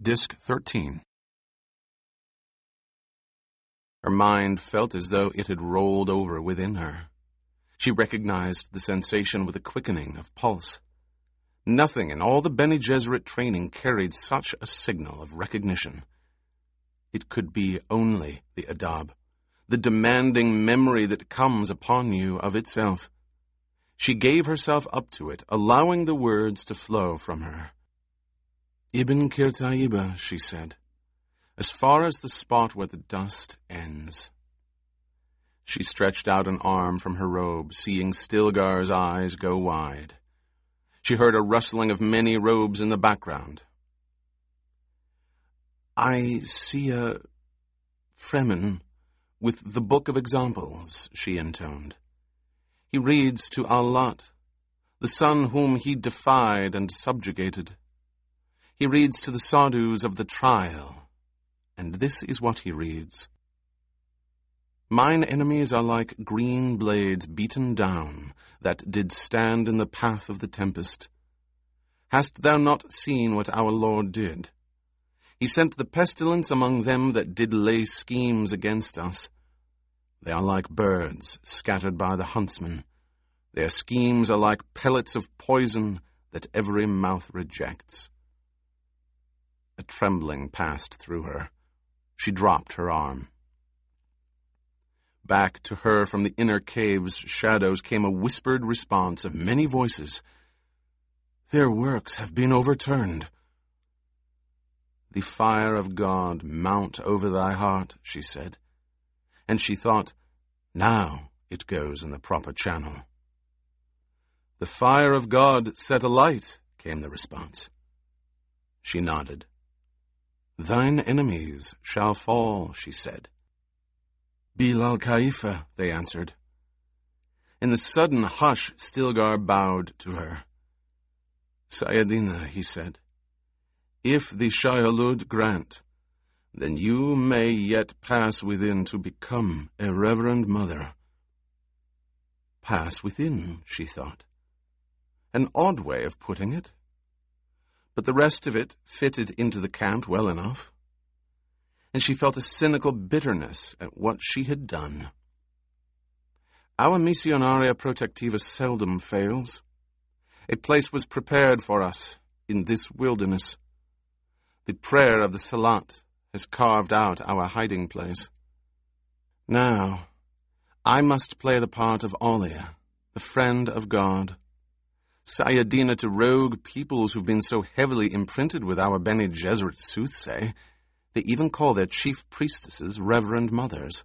Disc 13. Her mind felt as though it had rolled over within her. She recognized the sensation with a quickening of pulse. Nothing in all the Bene Gesserit training carried such a signal of recognition. It could be only the Adab, the demanding memory that comes upon you of itself. She gave herself up to it, allowing the words to flow from her. Ibn Kirtaiba, she said, as far as the spot where the dust ends. She stretched out an arm from her robe, seeing Stilgar's eyes go wide. She heard a rustling of many robes in the background. I see a Fremen with the Book of Examples, she intoned. He reads to Al-Lat, the son whom he defied and subjugated. He reads to the Sadus of the trial, and this is what he reads. Mine enemies are like green blades beaten down, that did stand in the path of the tempest. Hast thou not seen what our Lord did? He sent the pestilence among them that did lay schemes against us. They are like birds scattered by the huntsman. Their schemes are like pellets of poison that every mouth rejects. A trembling passed through her. She dropped her arm. Back to her from the inner cave's shadows came a whispered response of many voices. Their works have been overturned. The fire of God mount over thy heart, she said. And she thought, now it goes in the proper channel. The fire of God set alight, came the response. She nodded. Thine enemies shall fall, she said. Bilal Khalifa, they answered. In the sudden hush, Stilgar bowed to her. Sayadina, he said, if the Shai-Hulud grant, then you may yet pass within to become a reverend mother. Pass within, she thought. An odd way of putting it. But the rest of it fitted into the cant well enough. And she felt a cynical bitterness at what she had done. Our Missionaria Protectiva seldom fails. A place was prepared for us in this wilderness. The prayer of the Salat has carved out our hiding place. Now, I must play the part of Aulia, the friend of God. Sayadina to rogue peoples who've been so heavily imprinted with our Bene Gesserit soothsay, they even call their chief priestesses reverend mothers.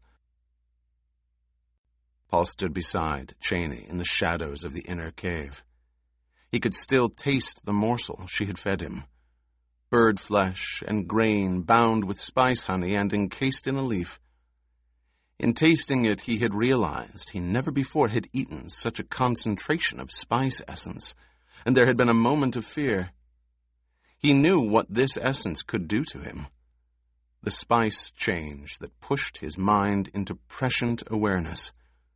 Paul stood beside Cheney in the shadows of the inner cave. He could still taste the morsel she had fed him. Bird flesh and grain bound with spice honey and encased in a leaf. In tasting it, he had realized he never before had eaten such a concentration of spice essence, and there had been a moment of fear. He knew what this essence could do to him. The spice change that pushed his mind into prescient awareness.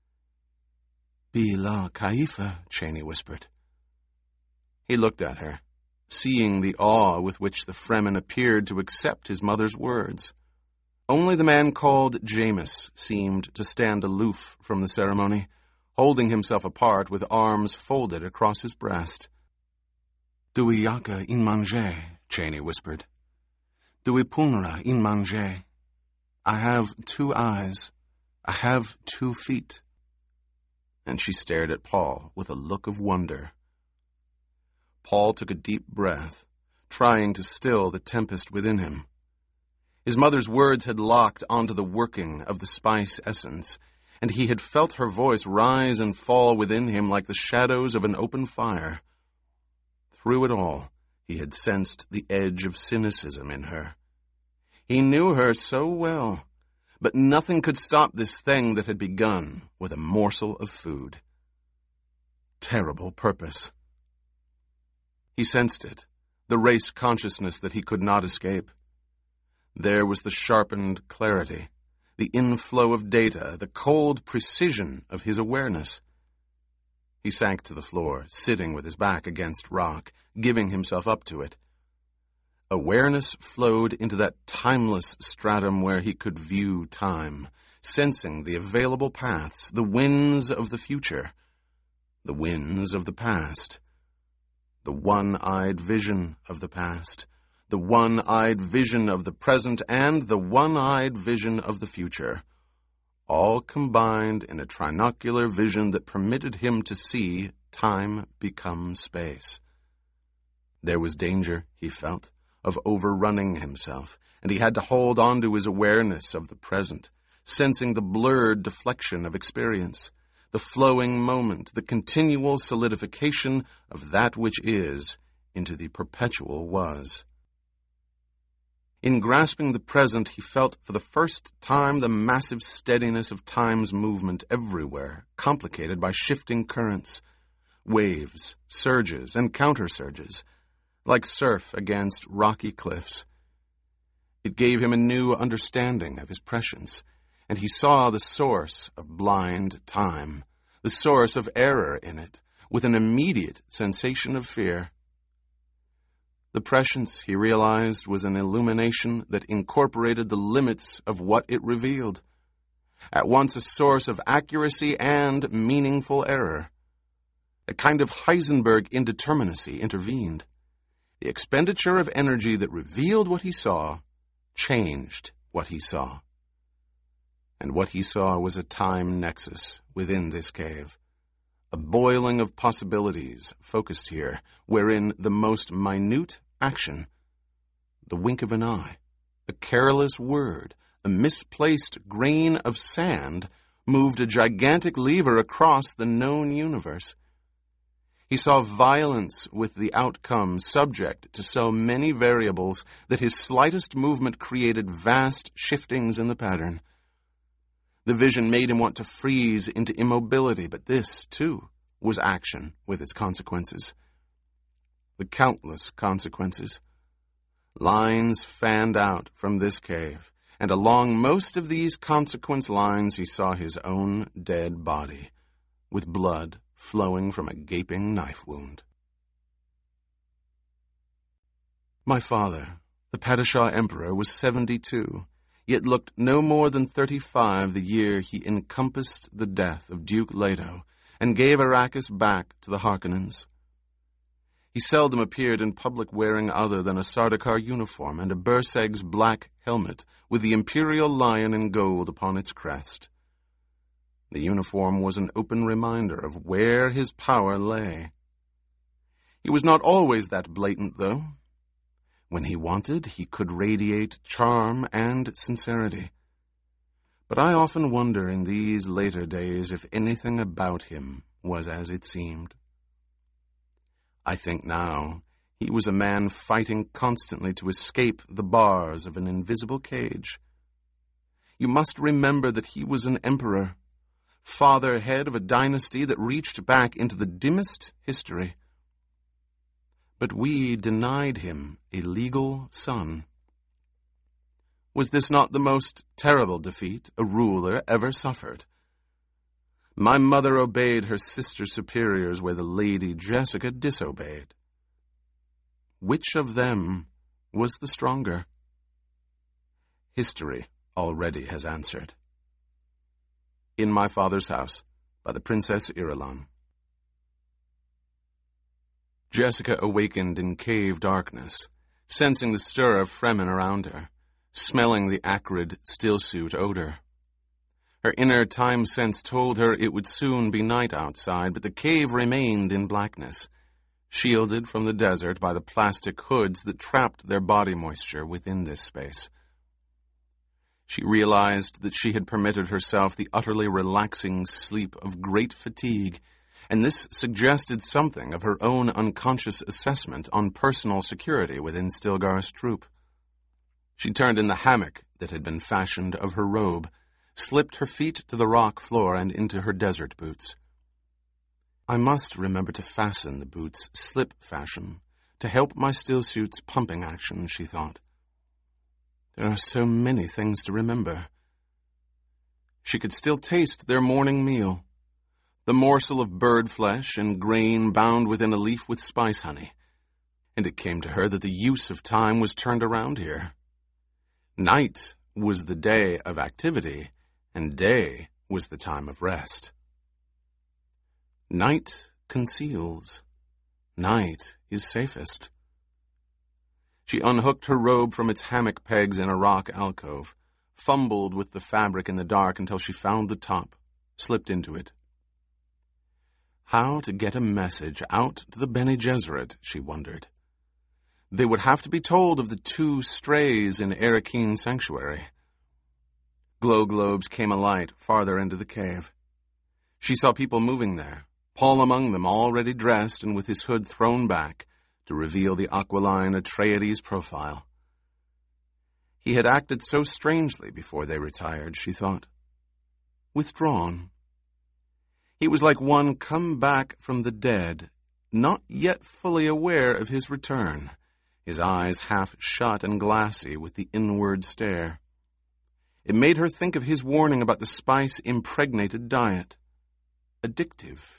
Bilal Khalifa, Cheney whispered. He looked at her, seeing the awe with which the Fremen appeared to accept his mother's words. Only the man called Jameis seemed to stand aloof from the ceremony, holding himself apart with arms folded across his breast. Duiyaka in manger, Cheney whispered. Duipunra in manger. I have 2 eyes. I have 2 feet. And she stared at Paul with a look of wonder. Paul took a deep breath, trying to still the tempest within him. His mother's words had locked onto the working of the spice essence, and he had felt her voice rise and fall within him like the shadows of an open fire. Through it all, he had sensed the edge of cynicism in her. He knew her so well, but nothing could stop this thing that had begun with a morsel of food. Terrible purpose. He sensed it, the race consciousness that he could not escape. There was the sharpened clarity, the inflow of data, the cold precision of his awareness. He sank to the floor, sitting with his back against rock, giving himself up to it. Awareness flowed into that timeless stratum where he could view time, sensing the available paths, the winds of the future, the winds of the past, the one-eyed vision of the past, the one-eyed vision of the present, and the one-eyed vision of the future, all combined in a trinocular vision that permitted him to see time become space. There was danger, he felt, of overrunning himself, and he had to hold on to his awareness of the present, sensing the blurred deflection of experience, the flowing moment, the continual solidification of that which is into the perpetual was. In grasping the present, he felt for the first time the massive steadiness of time's movement everywhere, complicated by shifting currents, waves, surges, and counter-surges, like surf against rocky cliffs. It gave him a new understanding of his prescience, and he saw the source of blind time, the source of error in it, with an immediate sensation of fear. The prescience, he realized, was an illumination that incorporated the limits of what it revealed, at once a source of accuracy and meaningful error. A kind of Heisenberg indeterminacy intervened. The expenditure of energy that revealed what he saw changed what he saw. And what he saw was a time nexus within this cave, a boiling of possibilities focused here, wherein the most minute action, the wink of an eye, a careless word, a misplaced grain of sand, moved a gigantic lever across the known universe. He saw violence with the outcome subject to so many variables that his slightest movement created vast shiftings in the pattern. The vision made him want to freeze into immobility, but this, too, was action with its consequences. The countless consequences. Lines fanned out from this cave, and along most of these consequence lines he saw his own dead body, with blood flowing from a gaping knife wound. My father, the Padishah Emperor, was 72, yet looked no more than 35 the year he encompassed the death of Duke Leto and gave Arrakis back to the Harkonnens. He seldom appeared in public wearing other than a Sardaukar uniform and a Burseg's black helmet with the imperial lion in gold upon its crest. The uniform was an open reminder of where his power lay. He was not always that blatant, though. When he wanted, he could radiate charm and sincerity. But I often wonder in these later days if anything about him was as it seemed. I think now he was a man fighting constantly to escape the bars of an invisible cage. You must remember that he was an emperor, father-head of a dynasty that reached back into the dimmest history. But we denied him a legal son. Was this not the most terrible defeat a ruler ever suffered? My mother obeyed her sister superiors where the Lady Jessica disobeyed. Which of them was the stronger? History already has answered. In My Father's House, by the Princess Irulan. Jessica awakened in cave darkness, sensing the stir of Fremen around her, smelling the acrid stillsuit odor. Her inner time sense told her it would soon be night outside, but the cave remained in blackness, shielded from the desert by the plastic hoods that trapped their body moisture within this space. She realized that she had permitted herself the utterly relaxing sleep of great fatigue, and this suggested something of her own unconscious assessment on personal security within Stilgar's troop. She turned in the hammock that had been fashioned of her robe, slipped her feet to the rock floor and into her desert boots. I must remember to fasten the boots slip fashion, to help my stillsuit's pumping action, she thought. There are so many things to remember. She could still taste their morning meal, the morsel of bird flesh and grain bound within a leaf with spice honey, and it came to her that the use of time was turned around here. Night was the day of activity, and day was the time of rest. Night conceals. Night is safest. She unhooked her robe from its hammock pegs in a rock alcove, fumbled with the fabric in the dark until she found the top, slipped into it. How to get a message out to the Bene Gesserit, she wondered. They would have to be told of the 2 strays in Arakeen Sanctuary. Glow globes came alight farther into the cave. She saw people moving there, Paul among them, already dressed and with his hood thrown back to reveal the aquiline Atreides profile. He had acted so strangely before they retired, she thought. Withdrawn. He was like one come back from the dead, not yet fully aware of his return, his eyes half shut and glassy with the inward stare. It made her think of his warning about the spice-impregnated diet. Addictive.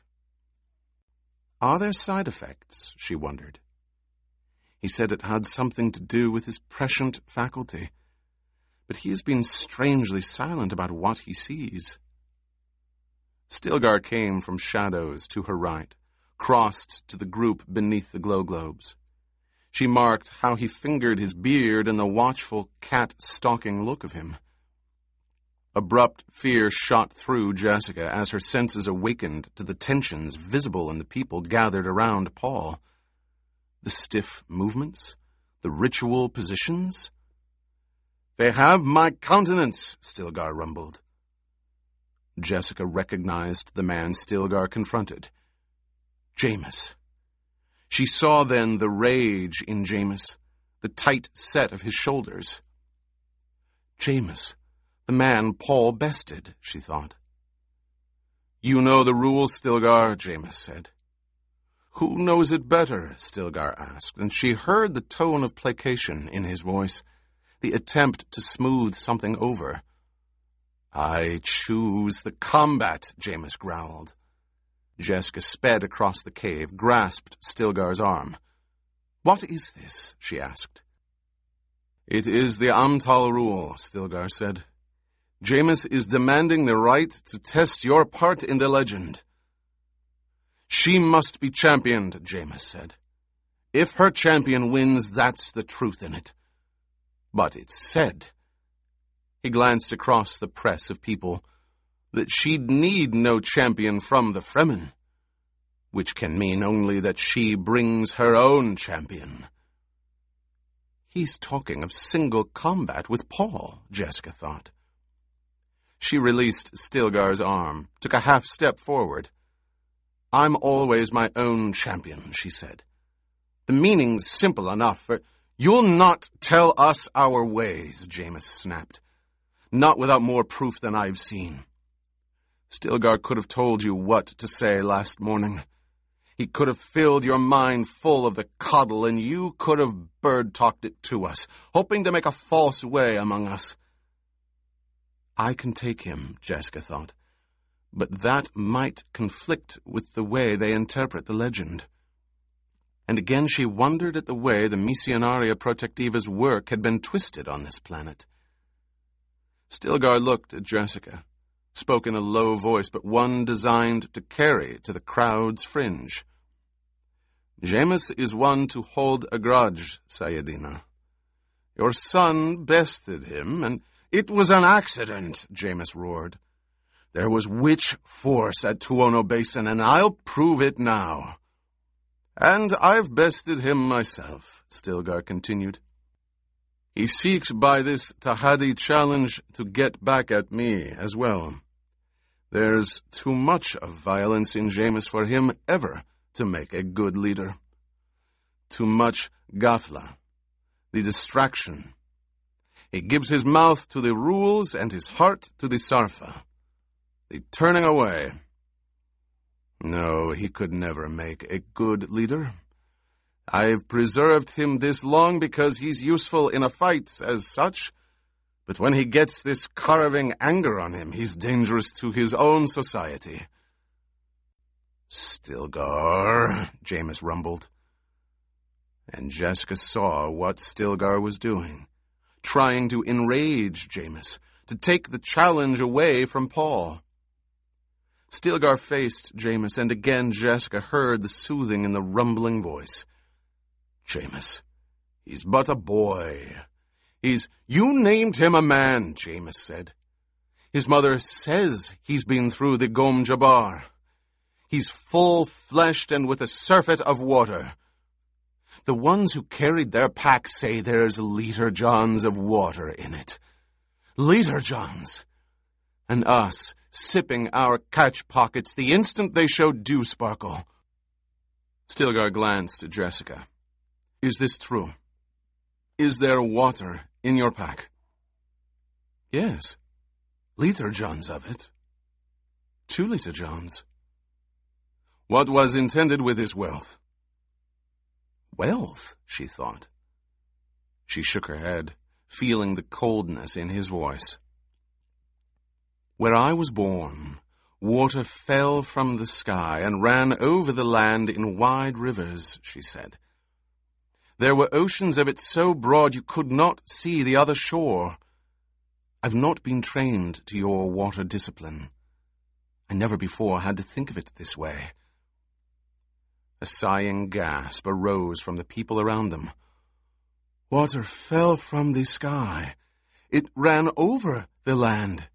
Are there side effects, she wondered. He said it had something to do with his prescient faculty, but he has been strangely silent about what he sees. Stilgar came from shadows to her right, crossed to the group beneath the glow globes. She marked how he fingered his beard and the watchful, cat-stalking look of him. Abrupt fear shot through Jessica as her senses awakened to the tensions visible in the people gathered around Paul. The stiff movements, the ritual positions. "They have my countenance," Stilgar rumbled. Jessica recognized the man Stilgar confronted. Jameis. She saw then the rage in Jameis, the tight set of his shoulders. Jameis, the man Paul bested, she thought. "You know the rules, Stilgar," Jameis said. "Who knows it better?" Stilgar asked, and she heard the tone of placation in his voice, the attempt to smooth something over. "I choose the combat," Jameis growled. Jessica sped across the cave, grasped Stilgar's arm. "What is this?" she asked. "It is the Amtal rule," Stilgar said. "Jameis is demanding the right to test your part in the legend." "She must be championed," Jameis said. "If her champion wins, that's the truth in it. But it's said," he glanced across the press of people, "that she'd need no champion from the Fremen, which can mean only that she brings her own champion." He's talking of single combat with Paul, Jessica thought. She released Stilgar's arm, took a half step forward. "I'm always my own champion," she said. "The meaning's simple enough. You'll not tell us our ways," Jameis snapped. "Not without more proof than I've seen. Stilgar could have told you what to say last morning. He could have filled your mind full of the coddle, and you could have bird-talked it to us, hoping to make a false way among us." I can take him, Jessica thought, but that might conflict with the way they interpret the legend. And again she wondered at the way the Missionaria Protectiva's work had been twisted on this planet. Stilgar looked at Jessica, spoke in a low voice, but one designed to carry to the crowd's fringe. "Jameis is one to hold a grudge, Sayedina. Your son bested him, and—" "It was an accident," Jameis roared. "There was witch force at Tuono Basin, and I'll prove it now." "And I've bested him myself," Stilgar continued. "He seeks by this Tahadi challenge to get back at me as well. There's too much of violence in Jameis for him ever to make a good leader. Too much ghafla, the distraction. He gives his mouth to the rules and his heart to the sarfa, the turning away. No, he could never make a good leader. I've preserved him this long because he's useful in a fight as such, but when he gets this carving anger on him, he's dangerous to his own society." "Stilgar," Jameis rumbled. And Jessica saw what Stilgar was doing, trying to enrage Jameis, to take the challenge away from Paul. Stilgar faced Jameis, and again Jessica heard the soothing and the rumbling voice. Jameis, he's but a boy. You named him a man, Jameis said. His mother says he's been through the Gom Jabbar. He's full-fleshed and with a surfeit of water. The ones who carried their pack say there's liter-johns of water in it. Liter-johns. And us, sipping our catch pockets the instant they showed dew sparkle. Stilgar glanced at Jessica. Is this true? Is there water in your pack? Yes. Liter-johns of it. 2 liter-johns. What was intended with this wealth? Wealth, she thought. She shook her head, feeling the coldness in his voice. Where I was born, water fell from the sky and ran over the land in wide rivers, she said. There were oceans of it so broad you could not see the other shore. I've not been trained to your water discipline. I never before had to think of it this way. A sighing gasp arose from the people around them. Water fell from the sky. It ran over the land.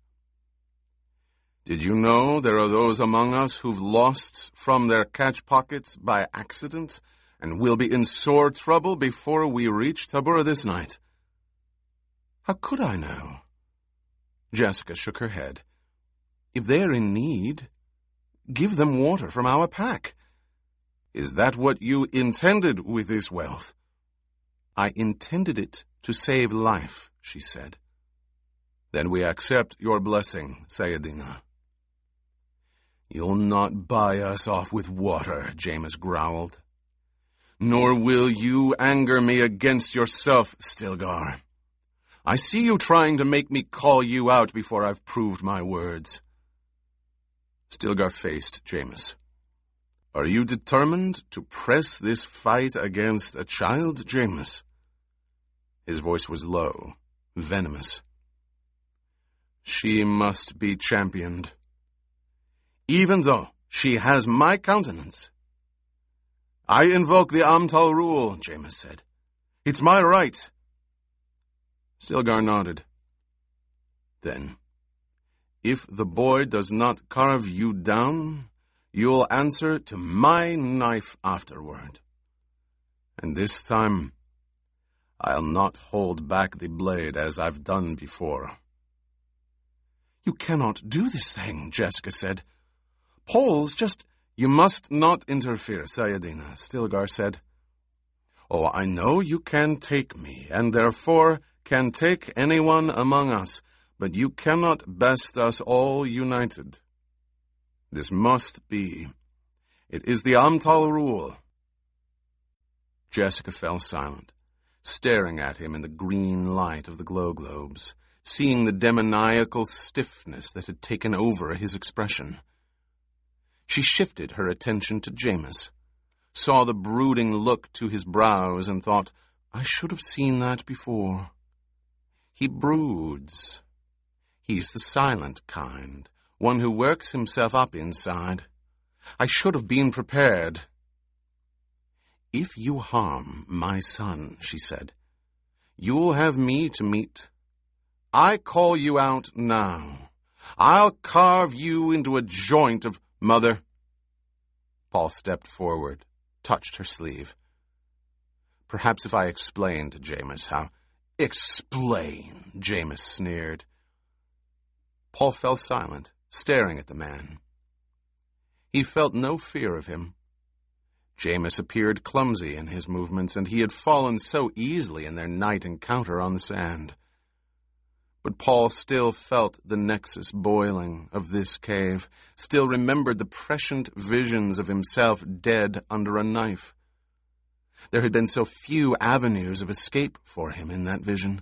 Did you know there are those among us who've lost from their catch pockets by accident and will be in sore trouble before we reach Tabura this night? How could I know? Jessica shook her head. If they're in need, give them water from our pack. Is that what you intended with this wealth? I intended it to save life, she said. Then we accept your blessing, Sayadina. You'll not buy us off with water, Jameis growled. Nor will you anger me against yourself, Stilgar. I see you trying to make me call you out before I've proved my words. Stilgar faced Jameis. Are you determined to press this fight against a child, Jameis? His voice was low, venomous. She must be championed. Even though she has my countenance. I invoke the Amtal rule, Jameis said. It's my right. Stilgar nodded. Then, if the boy does not carve you down, you'll answer to my knife afterward. And this time, I'll not hold back the blade as I've done before. You cannot do this thing, Jessica said. Paul's just... You must not interfere, Sayadina, Stilgar said. Oh, I know you can take me, and therefore can take anyone among us, but you cannot best us all united. This must be. It is the Amtal rule. Jessica fell silent, staring at him in the green light of the glow globes, seeing the demoniacal stiffness that had taken over his expression. She shifted her attention to Jameis, saw the brooding look to his brows, and thought, I should have seen that before. He broods. He's the silent kind, one who works himself up inside. I should have been prepared. If you harm my son, she said, you'll have me to meet. I call you out now. I'll carve you into a joint of... Mother. Paul stepped forward, touched her sleeve. Perhaps if I explained to Jameis how... Explain, Jameis sneered. Paul fell silent, staring at the man. He felt no fear of him. Jameis appeared clumsy in his movements, and he had fallen so easily in their night encounter on the sand. But Paul still felt the nexus boiling of this cave, still remembered the prescient visions of himself dead under a knife. There had been so few avenues of escape for him in that vision.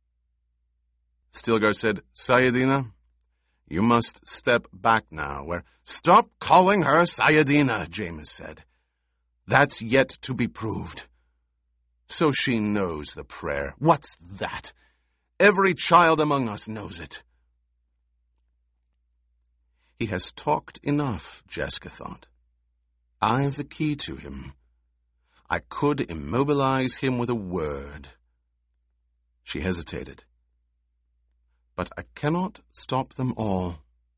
Stilgar said, Sayadina, you must step back now, where... Stop calling her Sayadina, Jameis said. That's yet to be proved. So she knows the prayer. What's that? Every child among us knows it. He has talked enough, Jessica thought. I've the key to him. I could immobilize him with a word. She hesitated. But I cannot stop them all.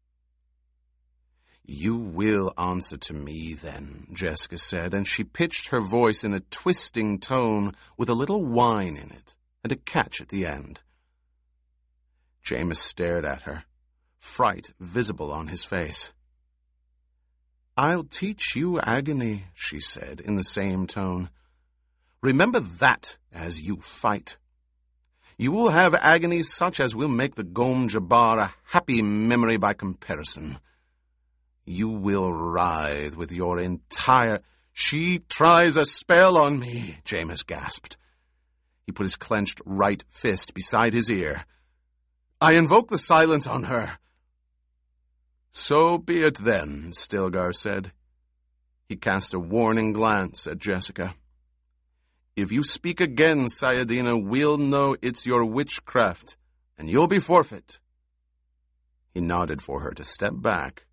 You will answer to me, then, Jessica said, and she pitched her voice in a twisting tone with a little whine in it and a catch at the end. Jameis stared at her, fright visible on his face. I'll teach you agony, she said in the same tone. Remember that as you fight. You will have agonies such as will make the Gom Jabbar a happy memory by comparison. You will writhe with your entire... She tries a spell on me, Jameis gasped. He put his clenched right fist beside his ear. I invoke the silence on her. So be it then, Stilgar said. He cast a warning glance at Jessica. If you speak again, Sayadina, we'll know it's your witchcraft, and you'll be forfeit. He nodded for her to step back.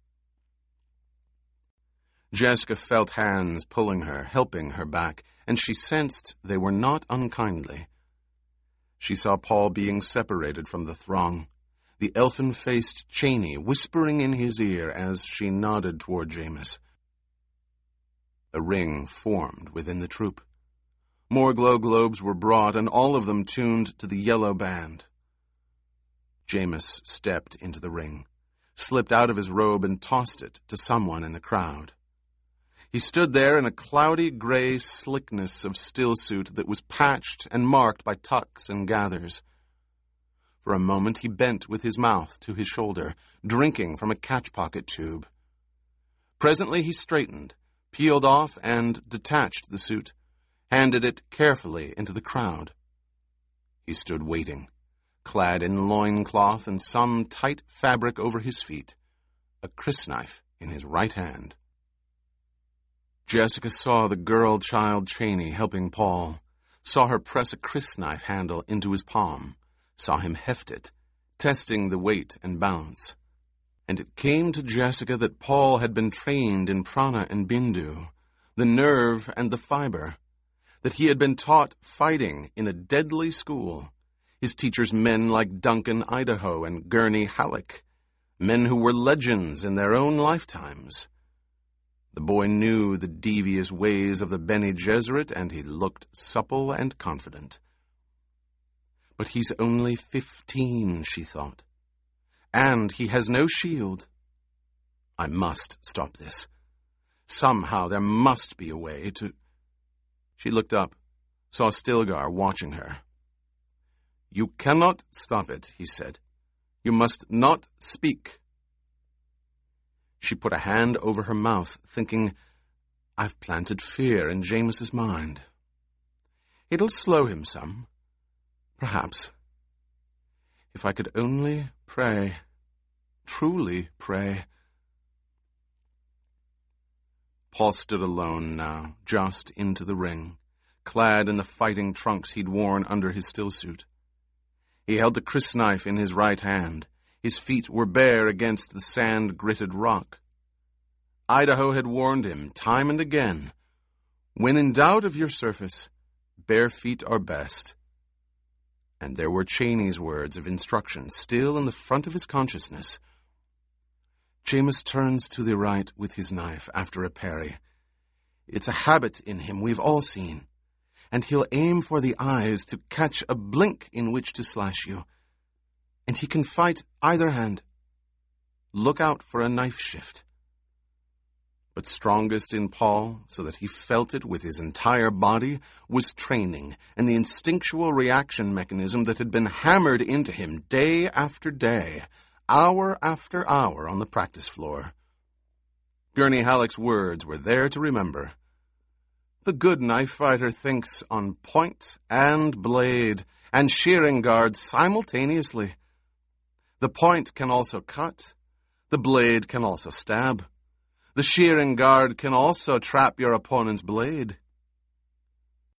Jessica felt hands pulling her, helping her back, and she sensed they were not unkindly. She saw Paul being separated from the throng, the elfin-faced Cheney whispering in his ear as she nodded toward Jameis. A ring formed within the troop. More glow globes were brought, and all of them tuned to the yellow band. Jameis stepped into the ring, slipped out of his robe, and tossed it to someone in the crowd. He stood there in a cloudy gray slickness of stillsuit that was patched and marked by tucks and gathers. For a moment he bent with his mouth to his shoulder, drinking from a catch-pocket tube. Presently he straightened, peeled off and detached the suit, handed it carefully into the crowd. He stood waiting, clad in loincloth and some tight fabric over his feet, a crysknife in his right hand. Jessica saw the girl-child Cheney helping Paul, saw her press a crysknife handle into his palm, saw him heft it, testing the weight and balance. And it came to Jessica that Paul had been trained in prana and bindu, the nerve and the fiber, that he had been taught fighting in a deadly school, his teachers men like Duncan Idaho and Gurney Halleck, men who were legends in their own lifetimes. The boy knew the devious ways of the Bene Gesserit, and he looked supple and confident. But he's only 15, she thought. And he has no shield. I must stop this. Somehow there must be a way to... She looked up, saw Stilgar watching her. You cannot stop it, he said. You must not speak. She put a hand over her mouth, thinking, I've planted fear in Jameis's mind. It'll slow him some, perhaps. If I could only pray, truly pray. Paul stood alone now, just into the ring, clad in the fighting trunks he'd worn under his stillsuit. He held the crysknife in his right hand. His feet were bare against the sand-gritted rock. Idaho had warned him time and again, when in doubt of your surface, bare feet are best. And there were Cheney's words of instruction still in the front of his consciousness. Jameis turns to the right with his knife after a parry. It's a habit in him we've all seen, and he'll aim for the eyes to catch a blink in which to slash you. And he can fight either hand. Look out for a knife shift. But strongest in Paul, so that he felt it with his entire body, was training and the instinctual reaction mechanism that had been hammered into him day after day, hour after hour on the practice floor. Gurney Halleck's words were there to remember. The good knife fighter thinks on point and blade and shearing guard simultaneously. The point can also cut. The blade can also stab. The shearing guard can also trap your opponent's blade.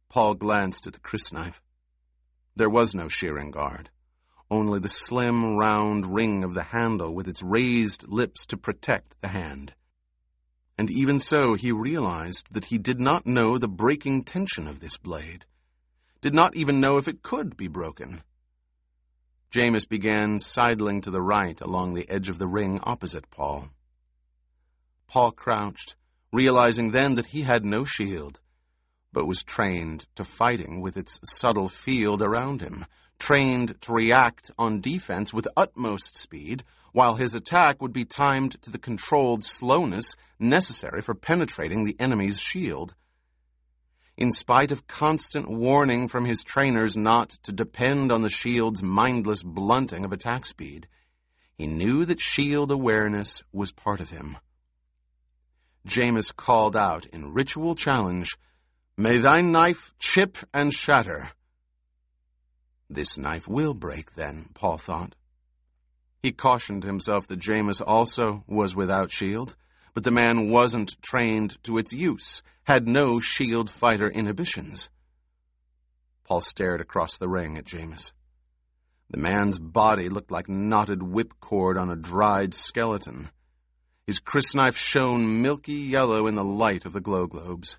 Paul glanced at the crysknife. There was no shearing guard, only the slim, round ring of the handle with its raised lips to protect the hand. And even so, he realized that he did not know the breaking tension of this blade, did not even know if it could be broken. James began sidling to the right along the edge of the ring opposite Paul. Paul crouched, realizing then that he had no shield, but was trained to fighting with its subtle field around him, trained to react on defense with utmost speed, while his attack would be timed to the controlled slowness necessary for penetrating the enemy's shield. In spite of constant warning from his trainers not to depend on the shield's mindless blunting of attack speed, he knew that shield awareness was part of him. James called out in ritual challenge, "May thy knife chip and shatter." This knife will break, then, Paul thought. He cautioned himself that James also was without shield, but the man wasn't trained to its use, had no shield fighter inhibitions. Paul stared across the ring at James. The man's body looked like knotted whipcord on a dried skeleton. His crysknife shone milky yellow in the light of the glow globes.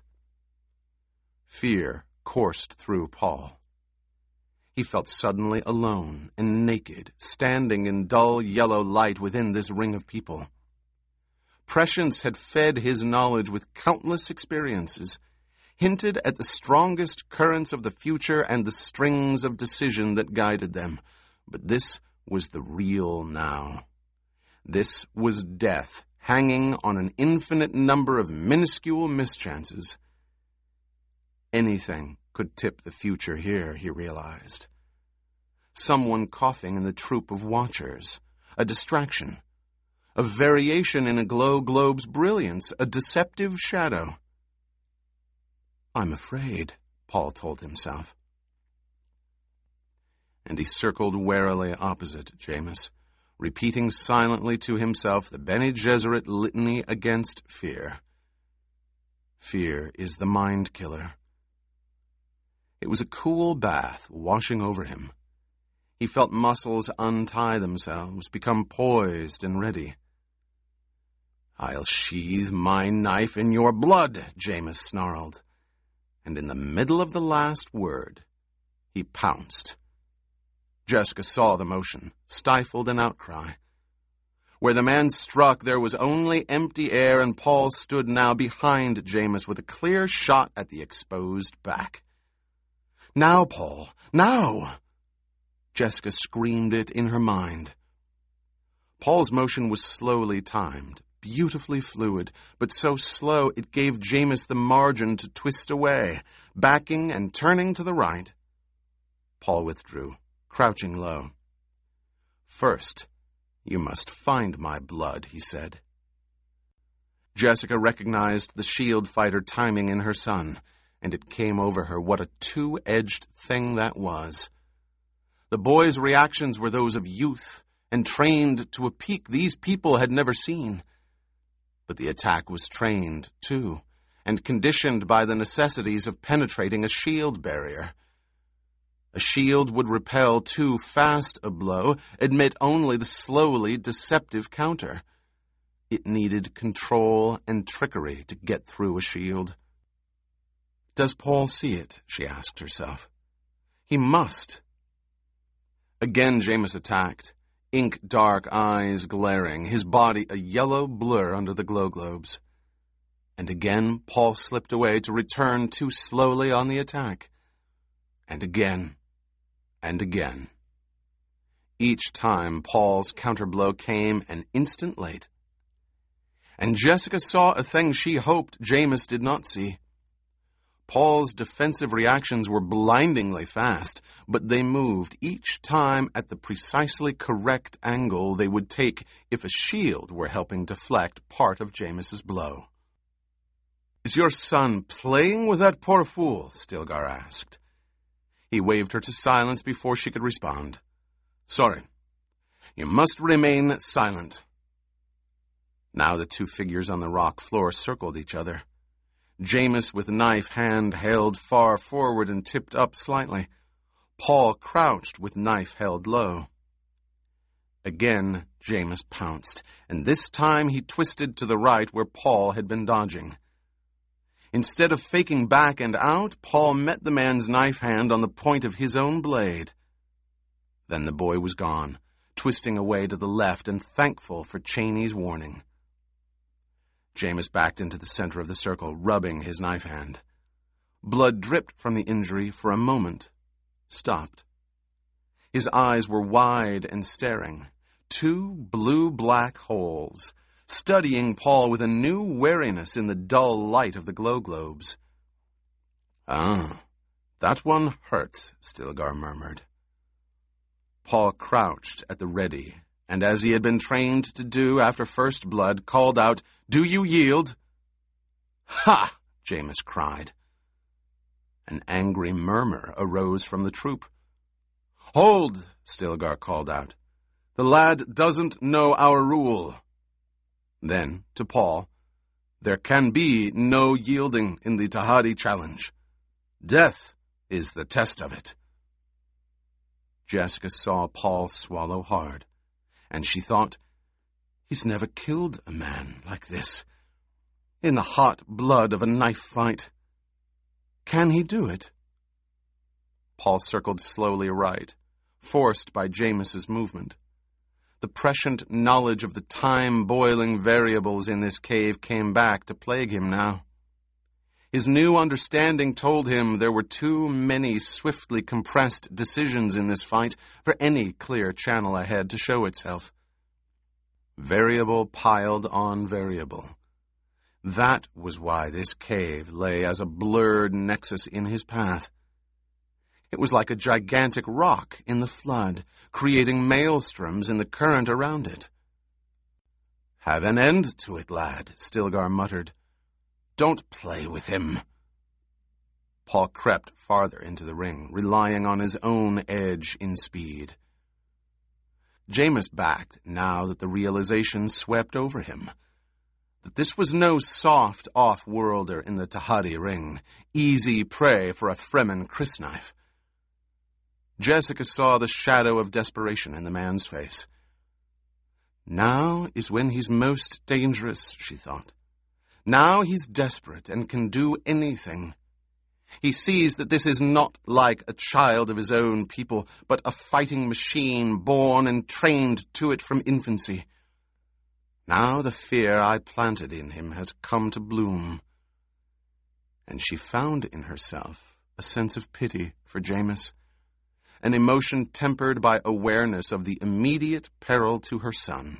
Fear coursed through Paul. He felt suddenly alone and naked, standing in dull yellow light within this ring of people. Prescience had fed his knowledge with countless experiences, hinted at the strongest currents of the future and the strings of decision that guided them. But this was the real now. This was death, hanging on an infinite number of minuscule mischances. Anything could tip the future here, he realized. Someone coughing in the troop of watchers, a distraction, a variation in a glow globe's brilliance, a deceptive shadow. "I'm afraid," Paul told himself. And he circled warily opposite James, repeating silently to himself the Bene Gesserit litany against fear. Fear is the mind killer. It was a cool bath washing over him. He felt muscles untie themselves, become poised and ready. "I'll sheathe my knife in your blood," James snarled. And in the middle of the last word, he pounced. Jessica saw the motion, stifled an outcry. Where the man struck, there was only empty air, and Paul stood now behind James with a clear shot at the exposed back. "Now, Paul, now!" Jessica screamed it in her mind. Paul's motion was slowly timed, beautifully fluid, but so slow it gave James the margin to twist away, backing and turning to the right. Paul withdrew, crouching low. "First, you must find my blood," he said. Jessica recognized the shield fighter timing in her son, and it came over her what a two-edged thing that was. The boy's reactions were those of youth, and trained to a peak these people had never seen. But the attack was trained, too, and conditioned by the necessities of penetrating a shield barrier. A shield would repel too fast a blow, admit only the slowly deceptive counter. It needed control and trickery to get through a shield. "Does Paul see it?" she asked herself. "He must." Again James attacked, ink-dark eyes glaring, his body a yellow blur under the glow globes. And again Paul slipped away to return too slowly on the attack. And again, and again. Each time Paul's counterblow came an instant late. And Jessica saw a thing she hoped James did not see. Paul's defensive reactions were blindingly fast, but they moved each time at the precisely correct angle they would take if a shield were helping deflect part of James's blow. "Is your son playing with that poor fool?" Stilgar asked. He waved her to silence before she could respond. "Sorry. You must remain silent." Now the two figures on the rock floor circled each other. Jamis with knife hand held far forward and tipped up slightly. Paul crouched with knife held low. Again, Jamis pounced, and this time he twisted to the right where Paul had been dodging. Instead of faking back and out, Paul met the man's knife hand on the point of his own blade. Then the boy was gone, twisting away to the left and thankful for Cheney's warning. Jamis backed into the center of the circle, rubbing his knife hand. Blood dripped from the injury for a moment, stopped. His eyes were wide and staring, 2 blue-black holes, studying Paul with a new wariness in the dull light of the glow globes. "Ah, that one hurt," Stilgar murmured. Paul crouched at the ready, and as he had been trained to do after first blood, called out, "Do you yield?" "Ha!" Jamis cried. An angry murmur arose from the troop. "Hold!" Stilgar called out. "The lad doesn't know our rule." Then, to Paul, "There can be no yielding in the Tahadi challenge. Death is the test of it." Jessica saw Paul swallow hard, and she thought, "He's never killed a man like this, in the hot blood of a knife fight. Can he do it?" Paul circled slowly right, forced by Jamis's movement. The prescient knowledge of the time-boiling variables in this cave came back to plague him now. His new understanding told him there were too many swiftly compressed decisions in this fight for any clear channel ahead to show itself. Variable piled on variable. That was why this cave lay as a blurred nexus in his path. It was like a gigantic rock in the flood, creating maelstroms in the current around it. "Have an end to it, lad," Stilgar muttered. "Don't play with him." Paul crept farther into the ring, relying on his own edge in speed. Jamis backed now that the realization swept over him. That this was no soft off-worlder in the Tahadi ring, easy prey for a Fremen crysknife. Jessica saw the shadow of desperation in the man's face. Now is when he's most dangerous, she thought. Now he's desperate and can do anything. He sees that this is not like a child of his own people, but a fighting machine born and trained to it from infancy. Now the fear I planted in him has come to bloom. And she found in herself a sense of pity for Jamis, an emotion tempered by awareness of the immediate peril to her son.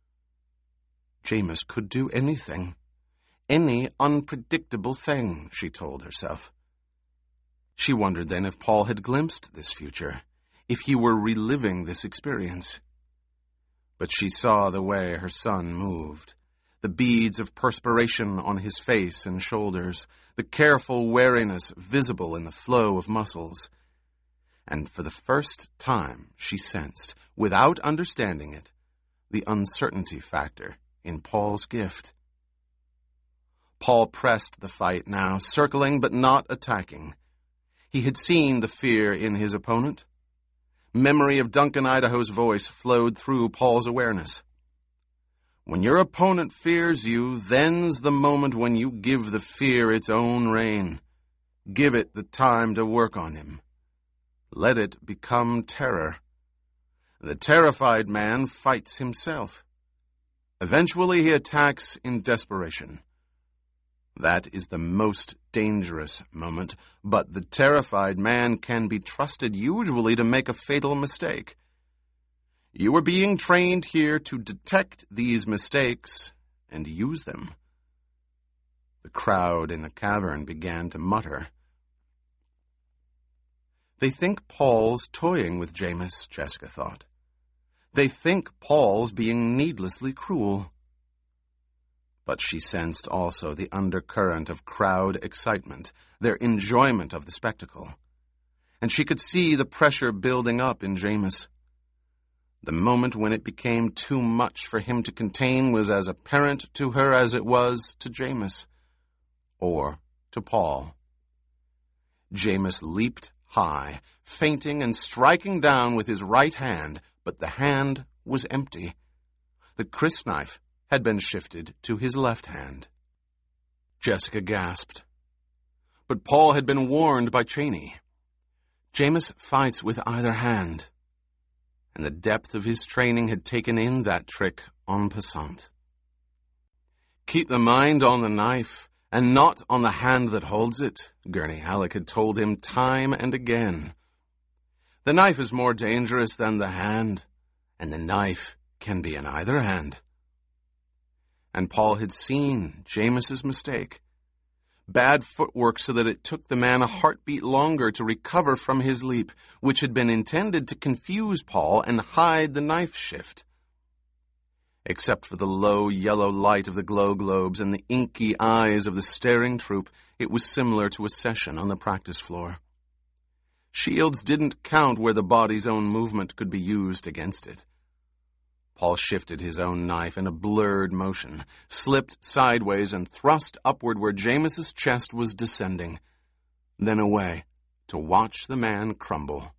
Jamis could do anything, any unpredictable thing, she told herself. She wondered then if Paul had glimpsed this future, if he were reliving this experience. But she saw the way her son moved, the beads of perspiration on his face and shoulders, the careful wariness visible in the flow of muscles. And for the first time she sensed, without understanding it, the uncertainty factor in Paul's gift. Paul pressed the fight now, circling but not attacking. He had seen the fear in his opponent. Memory of Duncan Idaho's voice flowed through Paul's awareness. When your opponent fears you, then's the moment when you give the fear its own reign. Give it the time to work on him. Let it become terror. The terrified man fights himself. Eventually he attacks in desperation. That is the most dangerous moment, but the terrified man can be trusted usually to make a fatal mistake. You are being trained here to detect these mistakes and use them. The crowd in the cavern began to mutter. They think Paul's toying with Jamis, Jessica thought. They think Paul's being needlessly cruel. But she sensed also the undercurrent of crowd excitement, their enjoyment of the spectacle. And she could see the pressure building up in Jamis. The moment when it became too much for him to contain was as apparent to her as it was to Jamis. Or to Paul. James leaped high, feinting and striking down with his right hand, but the hand was empty. The crysknife had been shifted to his left hand. Jessica gasped. But Paul had been warned by Cheney. James fights with either hand, and the depth of his training had taken in that trick en passant. Keep the mind on the knife, and not on the hand that holds it, Gurney Halleck had told him time and again. The knife is more dangerous than the hand, and the knife can be in either hand. And Paul had seen James's mistake. Bad footwork so that it took the man a heartbeat longer to recover from his leap, which had been intended to confuse Paul and hide the knife shift. Except for the low yellow light of the glow globes and the inky eyes of the staring troop, it was similar to a session on the practice floor. Shields didn't count where the body's own movement could be used against it. Paul shifted his own knife in a blurred motion, slipped sideways and thrust upward where James's chest was descending, then away to watch the man crumble.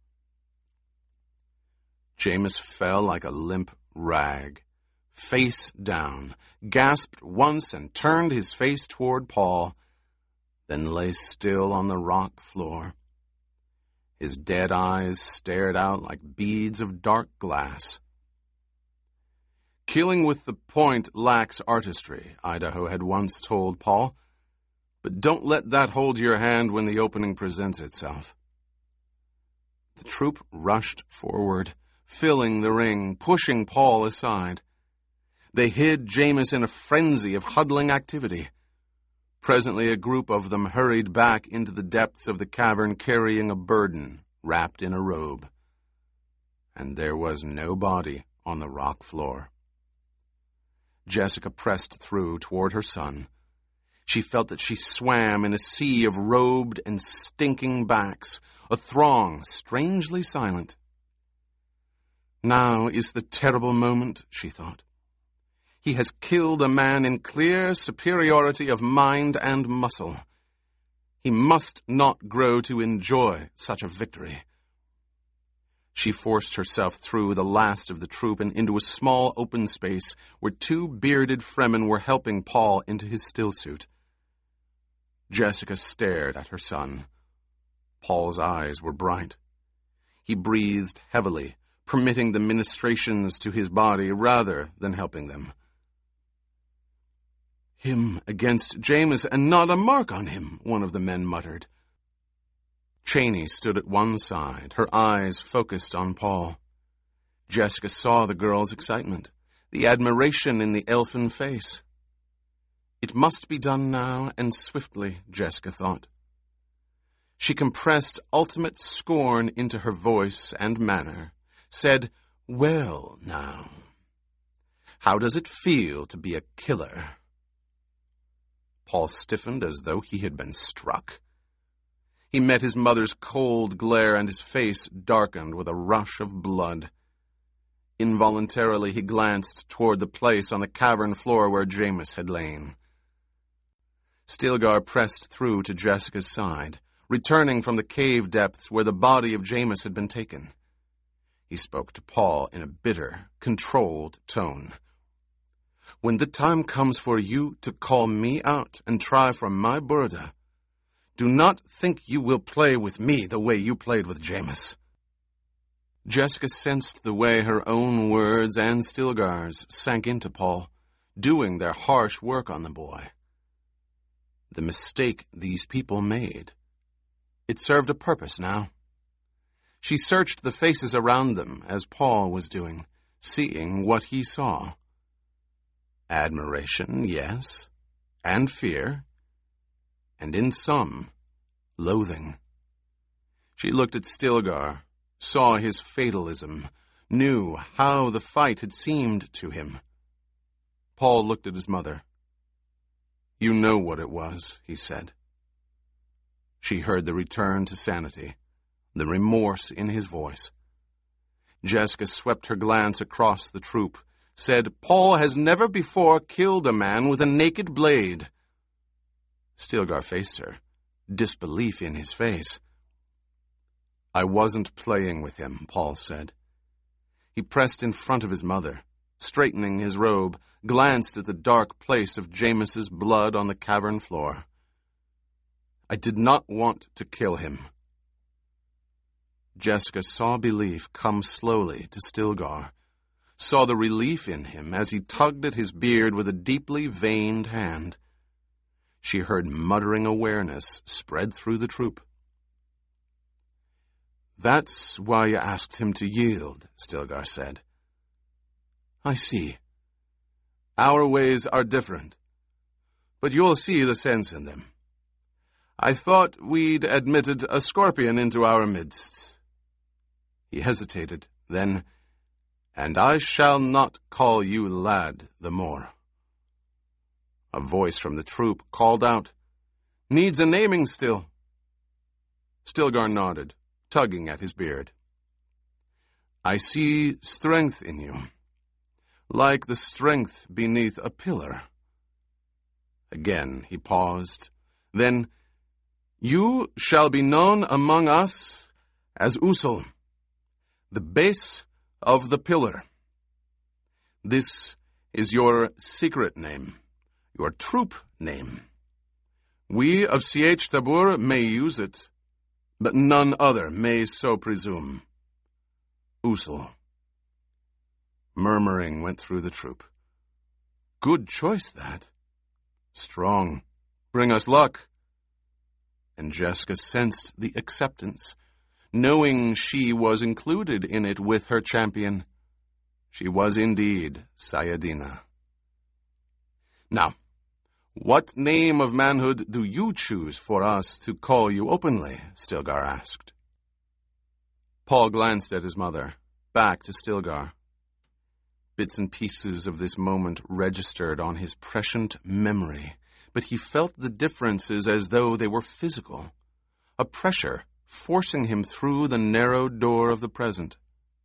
James fell like a limp rag, face down, gasped once and turned his face toward Paul, then lay still on the rock floor. His dead eyes stared out like beads of dark glass. Killing with the point lacks artistry, Idaho had once told Paul, but don't let that hold your hand when the opening presents itself. The troop rushed forward, filling the ring, pushing Paul aside. They hid James in a frenzy of huddling activity. Presently a group of them hurried back into the depths of the cavern carrying a burden wrapped in a robe. And there was no body on the rock floor. Jessica pressed through toward her son. She felt that she swam in a sea of robed and stinking backs, a throng strangely silent. Now is the terrible moment, she thought. He has killed a man in clear superiority of mind and muscle. He must not grow to enjoy such a victory. She forced herself through the last of the troop and into a small open space where two bearded Fremen were helping Paul into his stillsuit. Jessica stared at her son. Paul's eyes were bright. He breathed heavily, permitting the ministrations to his body rather than helping them. "Him against James, and not a mark on him," one of the men muttered. Cheney stood at one side, her eyes focused on Paul. Jessica saw the girl's excitement, the admiration in the elfin face. It must be done now, and swiftly, Jessica thought. She compressed ultimate scorn into her voice and manner, said, "Well, now, how does it feel to be a killer?" Paul stiffened as though he had been struck. He met his mother's cold glare, and his face darkened with a rush of blood. Involuntarily, he glanced toward the place on the cavern floor where James had lain. Stilgar pressed through to Jessica's side, returning from the cave depths where the body of James had been taken. He spoke to Paul in a bitter, controlled tone. "When the time comes for you to call me out and try for my burda, do not think you will play with me the way you played with James." Jessica sensed the way her own words and Stilgar's sank into Paul, doing their harsh work on the boy. The mistake these people made. It served a purpose now. She searched the faces around them as Paul was doing, seeing what he saw. Admiration, yes, and fear, and in some, loathing. She looked at Stilgar, saw his fatalism, knew how the fight had seemed to him. Paul looked at his mother. "You know what it was," he said. She heard the return to sanity, the remorse in his voice. Jessica swept her glance across the troop, said, "Paul has never before killed a man with a naked blade." Stilgar faced her, disbelief in his face. "I wasn't playing with him," Paul said. He pressed in front of his mother, straightening his robe, glanced at the dark place of James's blood on the cavern floor. "I did not want to kill him." Jessica saw belief come slowly to Stilgar, saw the relief in him as he tugged at his beard with a deeply veined hand. She heard muttering awareness spread through the troop. "That's why you asked him to yield," Stilgar said. "I see. Our ways are different, but you'll see the sense in them. I thought we'd admitted a scorpion into our midst." He hesitated, then, "And I shall not call you lad the more." A voice from the troop called out, "Needs a naming still." Stilgar nodded, tugging at his beard. "I see strength in you, like the strength beneath a pillar." Again he paused. Then, "You shall be known among us as Usul, the base of the pillar. This is your secret name, your troop name. We of Sietch Tabor may use it, but none other may so presume. Usul." Murmuring went through the troop. "Good choice, that. Strong. Bring us luck." And Jessica sensed the acceptance, knowing she was included in it with her champion. She was indeed Sayadina. "Now, what name of manhood do you choose for us to call you openly?" Stilgar asked. Paul glanced at his mother, back to Stilgar. Bits and pieces of this moment registered on his prescient memory, but he felt the differences as though they were physical, a pressure forcing him through the narrow door of the present.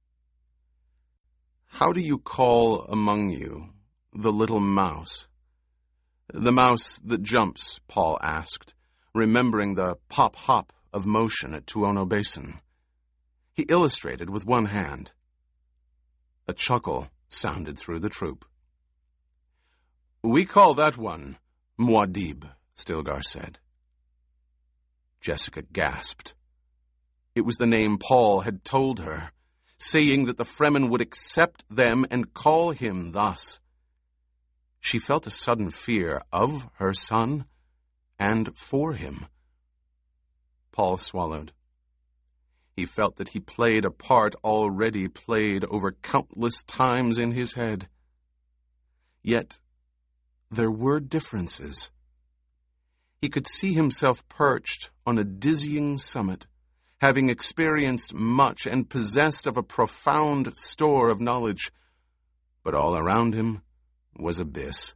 "How do you call among you the little mouse?" "The mouse that jumps," Paul asked, remembering the pop-hop of motion at Tuono Basin. He illustrated with one hand. A chuckle sounded through the troop. "We call that one Muad'Dib," Stilgar said. Jessica gasped. It was the name Paul had told her, saying that the Fremen would accept them and call him thus. She felt a sudden fear of her son and for him. Paul swallowed. He felt that he played a part already played over countless times in his head. Yet there were differences. He could see himself perched on a dizzying summit, having experienced much and possessed of a profound store of knowledge, but all around him was abyss.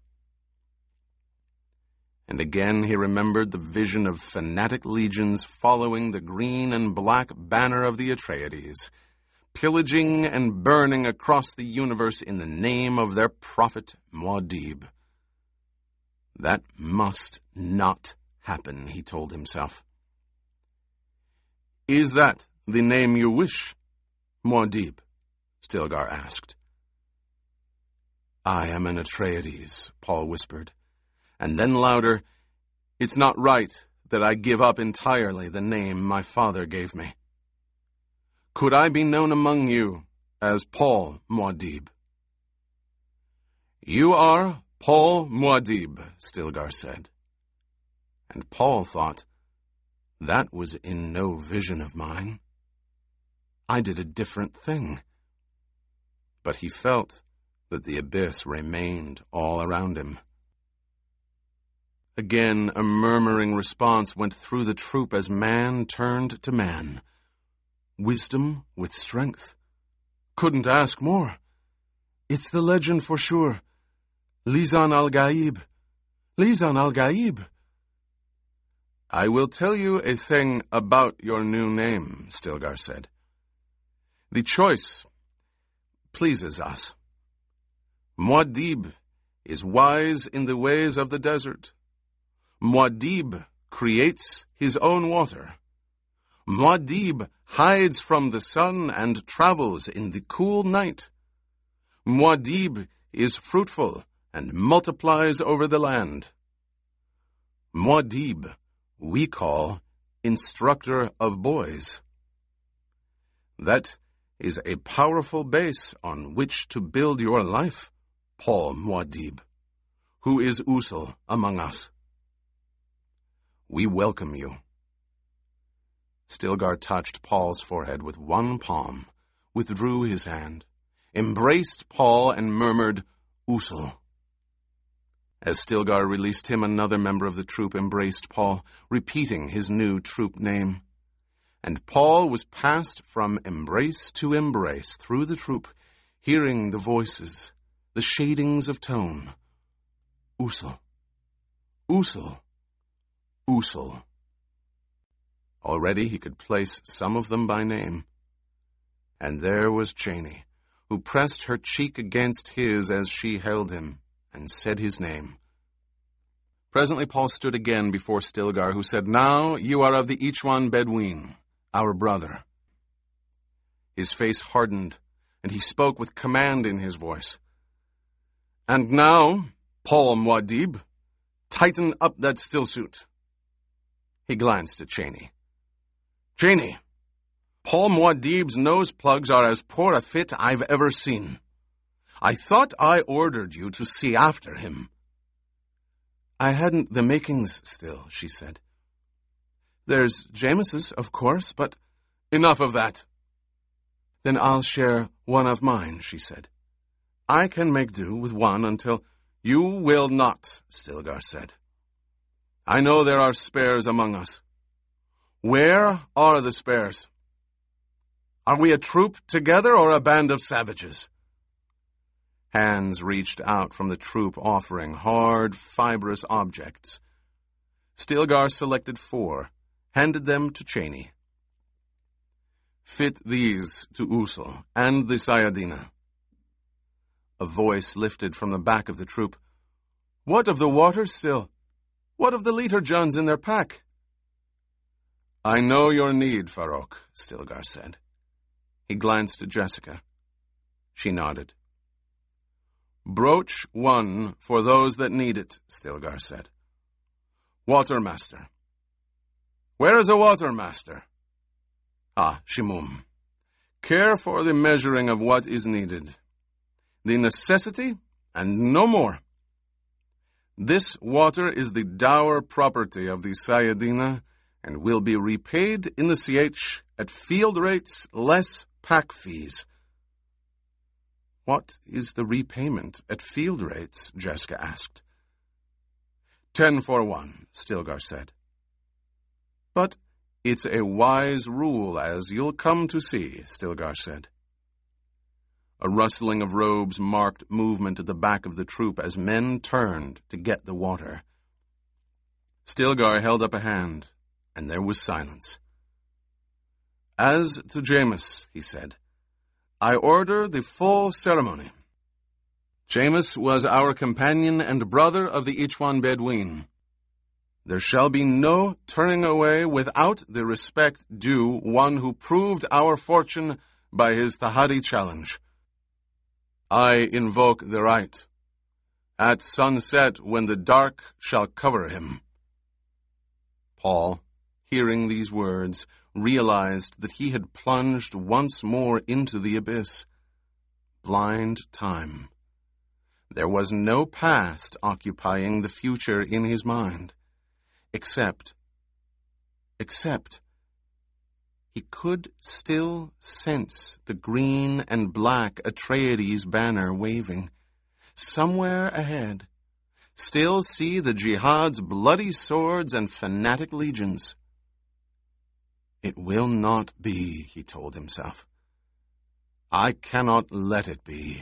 And again he remembered the vision of fanatic legions following the green and black banner of the Atreides, pillaging and burning across the universe in the name of their prophet Muad'Dib. That must not happen, he told himself. "Is that the name you wish, Muad'Dib?" Stilgar asked. "I am an Atreides," Paul whispered. And then louder, "It's not right that I give up entirely the name my father gave me. Could I be known among you as Paul Muad'Dib?" "You are Paul Muad'Dib," Stilgar said. And Paul thought, that was in no vision of mine. I did a different thing. But he felt that the abyss remained all around him. Again, a murmuring response went through the troop as man turned to man. Wisdom with strength. Couldn't ask more. It's the legend for sure. Lisan al-Gaib. Lisan al-Gaib. "I will tell you a thing about your new name," Stilgar said. "The choice pleases us. Muad'Dib is wise in the ways of the desert. Muad'Dib creates his own water. Muad'Dib hides from the sun and travels in the cool night. Muad'Dib is fruitful and multiplies over the land. Muad'Dib we call instructor of boys. That is a powerful base on which to build your life, Paul Muad'Dib, who is Usul among us. We welcome you. Stilgar touched Paul's forehead with one palm, withdrew his hand, embraced Paul, and murmured, Usul. As Stilgar released him, another member of the troop embraced Paul, repeating his new troop name. And Paul was passed from embrace to embrace through the troop, hearing the voices, the shadings of tone. Usul, Usul, Usul. Already he could place some of them by name. And there was Cheney, who pressed her cheek against his as she held him, and said his name. Presently Paul stood again before Stilgar, who said, Now you are of the Ichwan Bedouin, our brother. His face hardened, and he spoke with command in his voice. And now, Paul Muad'Dib, tighten up that stillsuit. He glanced at Cheney. Cheney, Paul Muad'Dib's nose plugs are as poor a fit I've ever seen. I thought I ordered you to see after him. I hadn't the makings still, she said. There's James's, of course, but enough of that. Then I'll share one of mine, she said. I can make do with one until... You will not, Stilgar said. I know there are spares among us. Where are the spares? Are we a troop together or a band of savages? Hands reached out from the troop, offering hard, fibrous objects. Stilgar selected 4, handed them to Cheney. Fit these to Usul and the Sayadina. A voice lifted from the back of the troop. What of the water still? What of the liter juns in their pack? I know your need, Farouk, Stilgar said. He glanced at Jessica. She nodded. Broach 1 for those that need it, Stilgar said. Watermaster. Where is a watermaster? Ah, Shimum. Care for the measuring of what is needed. The necessity and no more. This water is the dower property of the Sayadina and will be repaid in the CH at field rates less pack fees. What is the repayment at field rates? Jessica asked. 10 for 1, Stilgar said. But it's a wise rule, as you'll come to see, Stilgar said. A rustling of robes marked movement at the back of the troop as men turned to get the water. Stilgar held up a hand, and there was silence. As to Jameis, he said, I order the full ceremony. Jameis was our companion and brother of the Ichwan Bedouin. There shall be no turning away without the respect due one who proved our fortune by his Tahadi challenge. I invoke the right. At sunset, when the dark shall cover him. Paul, hearing these words, realized that he had plunged once more into the abyss. Blind time. There was no past occupying the future in his mind, except he could still sense the green and black Atreides banner waving. Somewhere ahead, still see the jihad's bloody swords and fanatic legions. It will not be, he told himself. I cannot let it be.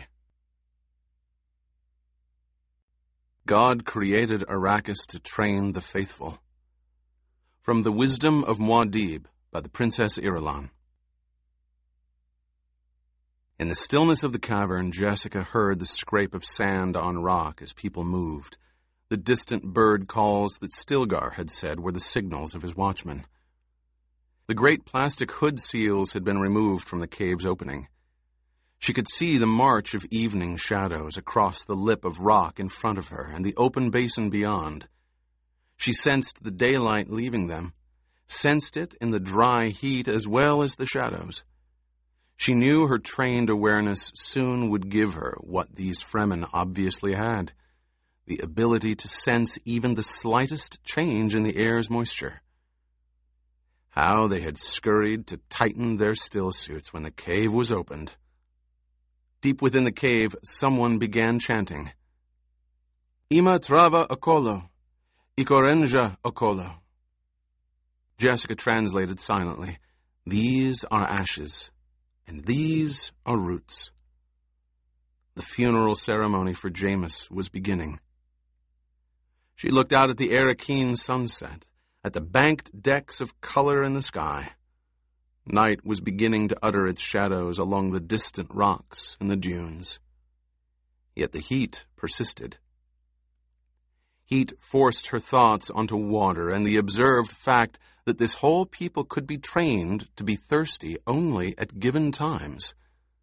God created Arrakis to train the faithful. From The Wisdom of Muad'Dib by the Princess Irulan. In the stillness of the cavern, Jessica heard the scrape of sand on rock as people moved, The distant bird calls that Stilgar had said were the signals of his watchmen. The great plastic hood seals had been removed from the cave's opening. She could see the march of evening shadows across the lip of rock in front of her and the open basin beyond. She sensed the daylight leaving them, sensed it in the dry heat as well as the shadows. She knew her trained awareness soon would give her what these Fremen obviously had, the ability to sense even the slightest change in the air's moisture. How they had scurried to tighten their stillsuits when the cave was opened. Deep within the cave, someone began chanting, "Ima trava okolo, ikorenja okolo." Jessica translated silently, "These are ashes, and these are roots." The funeral ceremony for Jameis was beginning. She looked out at the Arakeen sunset, at the banked decks of color in the sky. Night was beginning to utter its shadows along the distant rocks and the dunes. Yet the heat persisted. Heat forced her thoughts onto water and the observed fact that this whole people could be trained to be thirsty only at given times.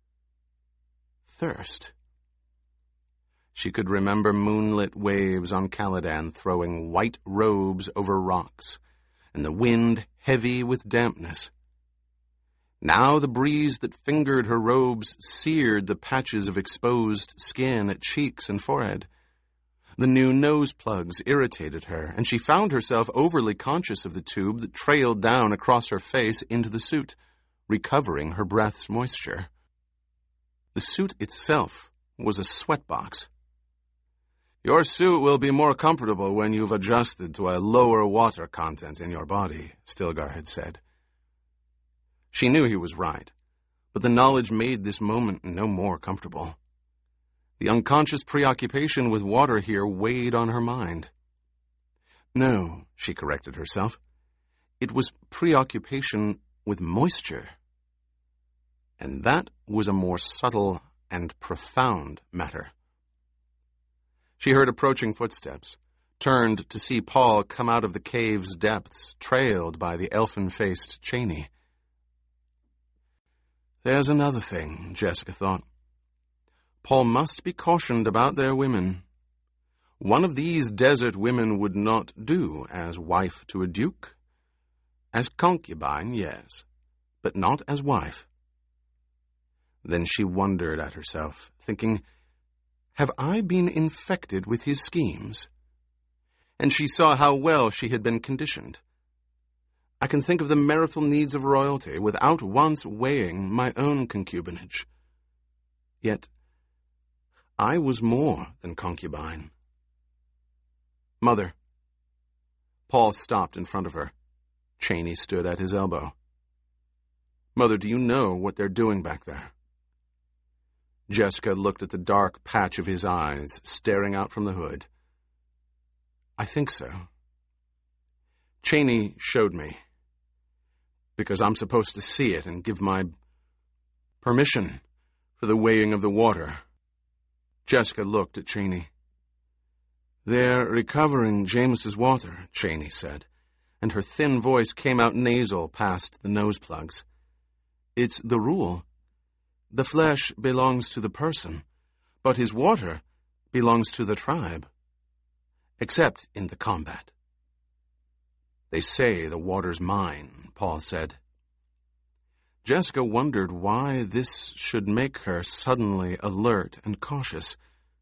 Thirst. She could remember moonlit waves on Caladan throwing white robes over rocks, and the wind heavy with dampness. Now the breeze that fingered her robes seared the patches of exposed skin at cheeks and forehead. The new nose plugs irritated her, and she found herself overly conscious of the tube that trailed down across her face into the suit, recovering her breath's moisture. The suit itself was a sweatbox. "Your suit will be more comfortable when you've adjusted to a lower water content in your body," Stilgar had said. She knew he was right, but the knowledge made this moment no more comfortable. The unconscious preoccupation with water here weighed on her mind. No, she corrected herself. It was preoccupation with moisture. And that was a more subtle and profound matter. She heard approaching footsteps, turned to see Paul come out of the cave's depths, trailed by the elfin-faced Chaney. There's another thing, Jessica thought. Paul must be cautioned about their women. One of these desert women would not do as wife to a duke. As concubine, yes, but not as wife. Then she wondered at herself, thinking, have I been infected with his schemes? And she saw how well she had been conditioned. I can think of the marital needs of royalty without once weighing my own concubinage. Yet, I was more than concubine. Mother. Paul stopped in front of her. Chaney stood at his elbow. Mother, do you know what they're doing back there? Jessica looked at the dark patch of his eyes, staring out from the hood. I think so. Chaney showed me, because I'm supposed to see it and give my permission for the weighing of the water. Jessica looked at Chaney. They're recovering James's water, Chaney said, and her thin voice came out nasal past the nose plugs. It's the rule. The flesh belongs to the person, but his water belongs to the tribe, except in the combat. They say the water's mine, Paul said. Jessica wondered why this should make her suddenly alert and cautious.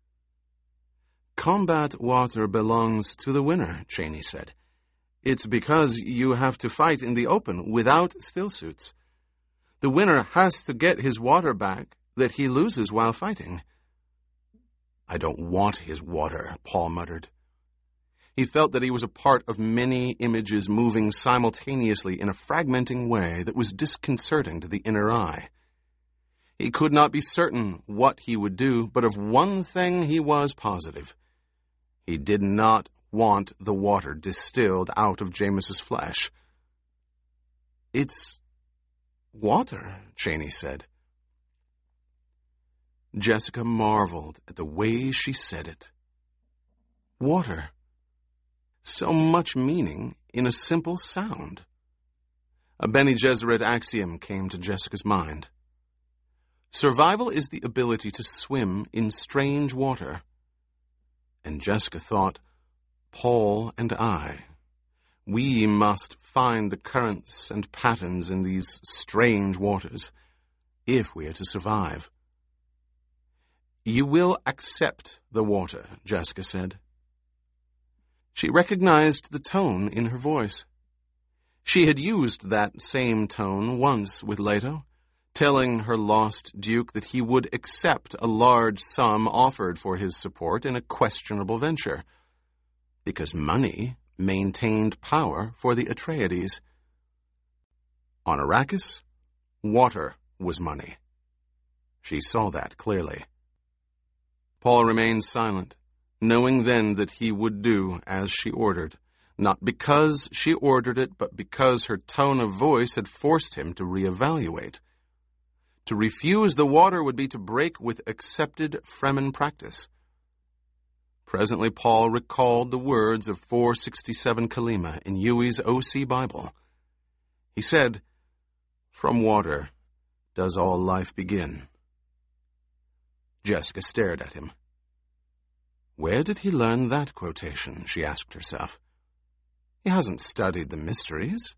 Combat water belongs to the winner, Chaney said. It's because you have to fight in the open without stillsuits. The winner has to get his water back that he loses while fighting. I don't want his water, Paul muttered. He felt that he was a part of many images moving simultaneously in a fragmenting way that was disconcerting to the inner eye. He could not be certain what he would do, but of one thing he was positive. He did not want the water distilled out of James's flesh. It's water, Chaney said. Jessica marveled at the way she said it. Water. So much meaning in a simple sound. A Bene Gesserit axiom came to Jessica's mind. Survival is the ability to swim in strange water. And Jessica thought, Paul and I, we must find the currents and patterns in these strange waters if we are to survive. You will accept the water, Jessica said. She recognized the tone in her voice. She had used that same tone once with Leto, telling her lost duke that he would accept a large sum offered for his support in a questionable venture, because money maintained power for the Atreides. On Arrakis, water was money. She saw that clearly. Paul remained silent, knowing then that he would do as she ordered, not because she ordered it, but because her tone of voice had forced him to reevaluate. To refuse the water would be to break with accepted Fremen practice. Presently, Paul recalled the words of 467 Kalima in Yui's OC Bible. He said, "From water does all life begin." Jessica stared at him. Where did he learn that quotation, she asked herself. He hasn't studied the mysteries.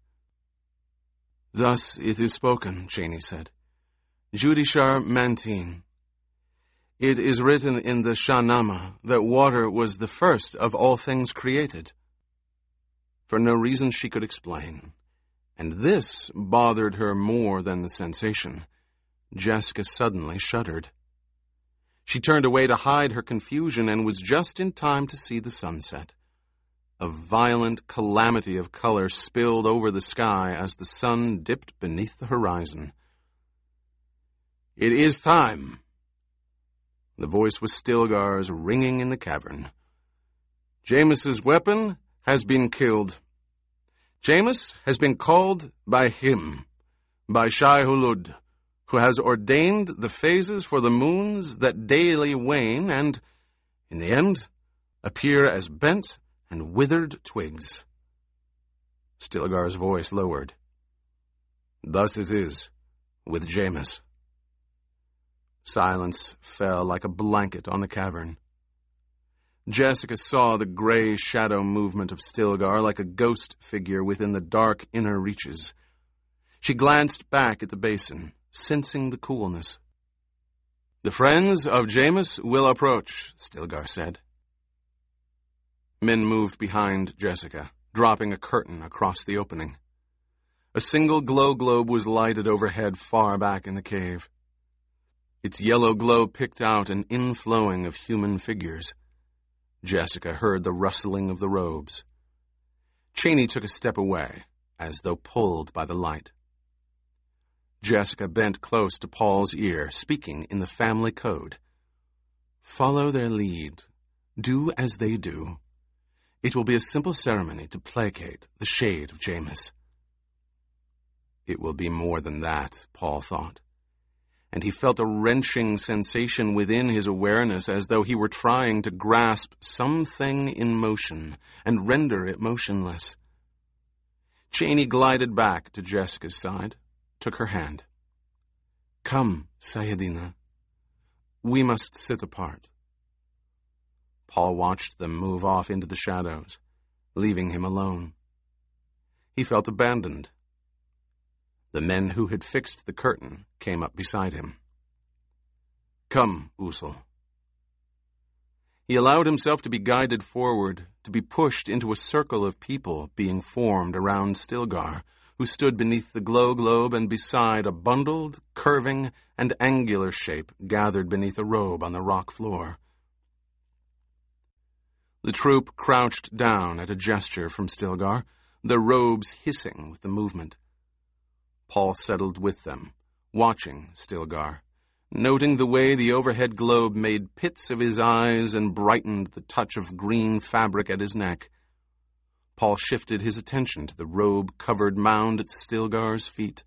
Thus it is spoken, Cheney said. Judishar Mantin. It is written in the Shahnameh that water was the first of all things created. For no reason she could explain, and this bothered her more than the sensation. Jessica suddenly shuddered. She turned away to hide her confusion and was just in time to see the sunset. A violent calamity of color spilled over the sky as the sun dipped beneath the horizon. It is time. The voice was Stilgar's ringing in the cavern. Jameis's weapon has been killed. Jameis has been called by him, by Shai Hulud, who has ordained the phases for the moons that daily wane and, in the end, appear as bent and withered twigs. Stilgar's voice lowered. Thus it is with Jameis. Silence fell like a blanket on the cavern. Jessica saw the gray shadow movement of Stilgar like a ghost figure within the dark inner reaches. She glanced back at the basin, sensing the coolness. The friends of Jameis will approach, Stilgar said. Men moved behind Jessica, dropping a curtain across the opening. A single glow globe was lighted overhead far back in the cave. Its yellow glow picked out an inflowing of human figures. Jessica heard the rustling of the robes. Cheney took a step away, as though pulled by the light. Jessica bent close to Paul's ear, speaking in the family code. Follow their lead. Do as they do. It will be a simple ceremony to placate the shade of Jameis. It will be more than that, Paul thought. And he felt a wrenching sensation within his awareness as though he were trying to grasp something in motion and render it motionless. Cheney glided back to Jessica's side, took her hand. Come, Sayedina. We must sit apart. Paul watched them move off into the shadows, leaving him alone. He felt abandoned. The men who had fixed the curtain came up beside him. Come, Usul. He allowed himself to be guided forward, to be pushed into a circle of people being formed around Stilgar, who stood beneath the glow globe and beside a bundled, curving, and angular shape gathered beneath a robe on the rock floor. The troop crouched down at a gesture from Stilgar, their robes hissing with the movement. Paul settled with them, watching Stilgar, noting the way the overhead globe made pits of his eyes and brightened the touch of green fabric at his neck. Paul shifted his attention to the robe-covered mound at Stilgar's feet,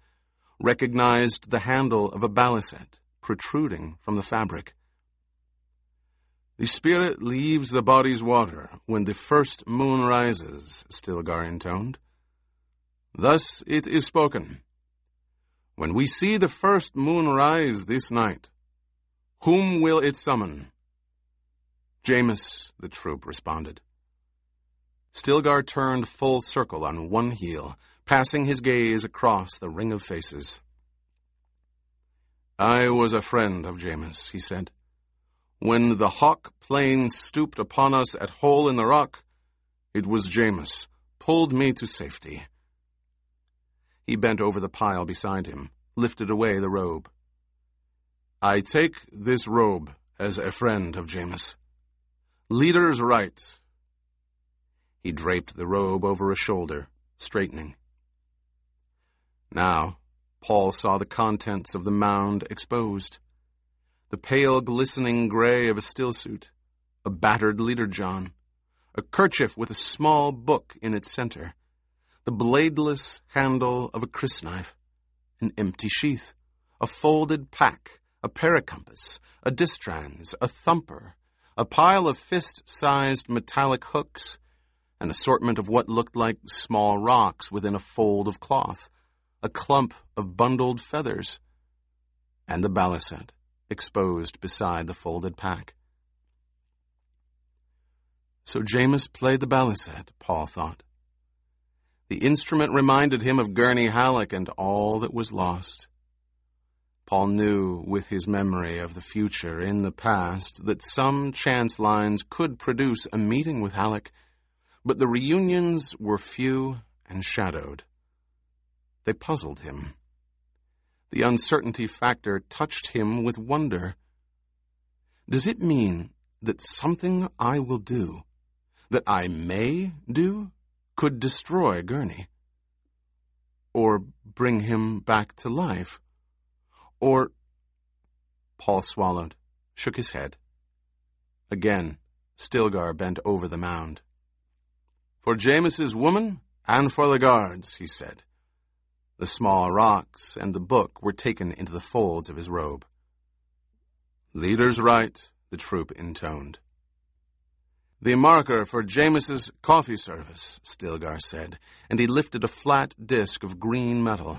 recognized the handle of a balisette protruding from the fabric. The spirit leaves the body's water when the first moon rises, Stilgar intoned. Thus it is spoken. When we see the first moon rise this night, whom will it summon? Jameis, the troop responded. Stilgar turned full circle on one heel, passing his gaze across the ring of faces. I was a friend of Jameis, he said. When the hawk plains stooped upon us at Hole in the Rock, it was Jameis pulled me to safety. He bent over the pile beside him, lifted away the robe. I take this robe as a friend of Jameis. Leader's right. He draped the robe over a shoulder, straightening. Now, Paul saw the contents of the mound exposed. The pale, glistening gray of a stillsuit, a battered leader-john, a kerchief with a small book in its center, the bladeless handle of a crysknife, an empty sheath, a folded pack, a paracompass, a distrans, a thumper, a pile of fist-sized metallic hooks, an assortment of what looked like small rocks within a fold of cloth, a clump of bundled feathers, and the balisette exposed beside the folded pack. So Jameis played the balisette, Paul thought. The instrument reminded him of Gurney Halleck and all that was lost. Paul knew, with his memory of the future in the past, that some chance lines could produce a meeting with Halleck, but the reunions were few and shadowed. They puzzled him. The uncertainty factor touched him with wonder. Does it mean that something I will do, that I may do, could destroy Gurney? Or bring him back to life? Or... Paul swallowed, shook his head. Again, Stilgar bent over the mound. For Jameis's woman and for the guards, he said. The small rocks and the book were taken into the folds of his robe. Leader's right, the troop intoned. The marker for Jameis's coffee service, Stilgar said, and he lifted a flat disk of green metal.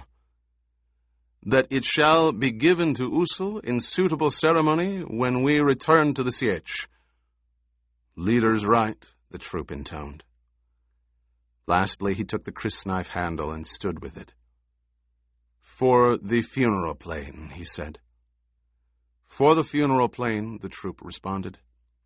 That it shall be given to Usul in suitable ceremony when we return to the sietch. Leader's right, the troop intoned. Lastly, he took the crysknife handle and stood with it. For the funeral plane, he said. For the funeral plane, the troop responded.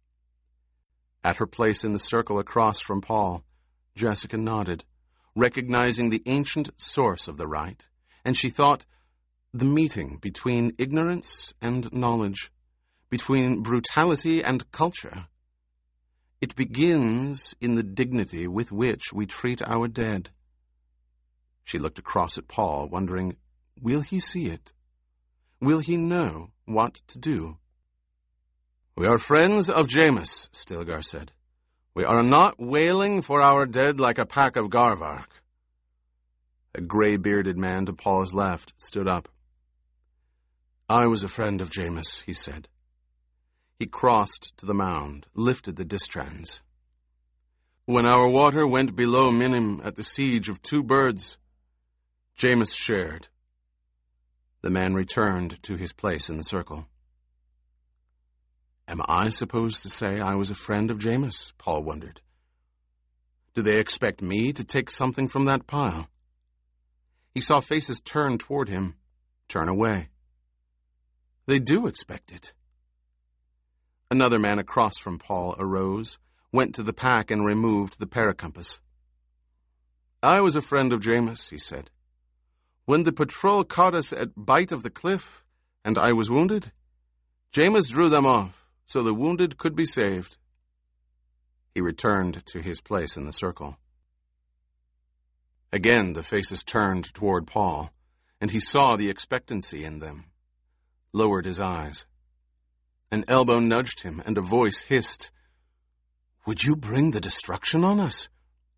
At her place in the circle across from Paul, Jessica nodded, recognizing the ancient source of the rite, and she thought, the meeting between ignorance and knowledge, between brutality and culture. It begins in the dignity with which we treat our dead. She looked across at Paul, wondering, will he see it? Will he know what to do? We are friends of Jameis, Stilgar said. We are not wailing for our dead like a pack of Garvark. A gray-bearded man to Paul's left stood up. I was a friend of Jameis, he said. He crossed to the mound, lifted the distrans. When our water went below Minim at the siege of Two Birds, Jameis shared. The man returned to his place in the circle. Am I supposed to say I was a friend of Jameis? Paul wondered. Do they expect me to take something from that pile? He saw faces turn toward him, turn away. They do expect it. Another man across from Paul arose, went to the pack and removed the paracompass. I was a friend of Jameis, he said. When the patrol caught us at Bight of the Cliff, and I was wounded, Jameis drew them off, so the wounded could be saved. He returned to his place in the circle. Again the faces turned toward Paul, and he saw the expectancy in them, lowered his eyes. An elbow nudged him, and a voice hissed, Would you bring the destruction on us?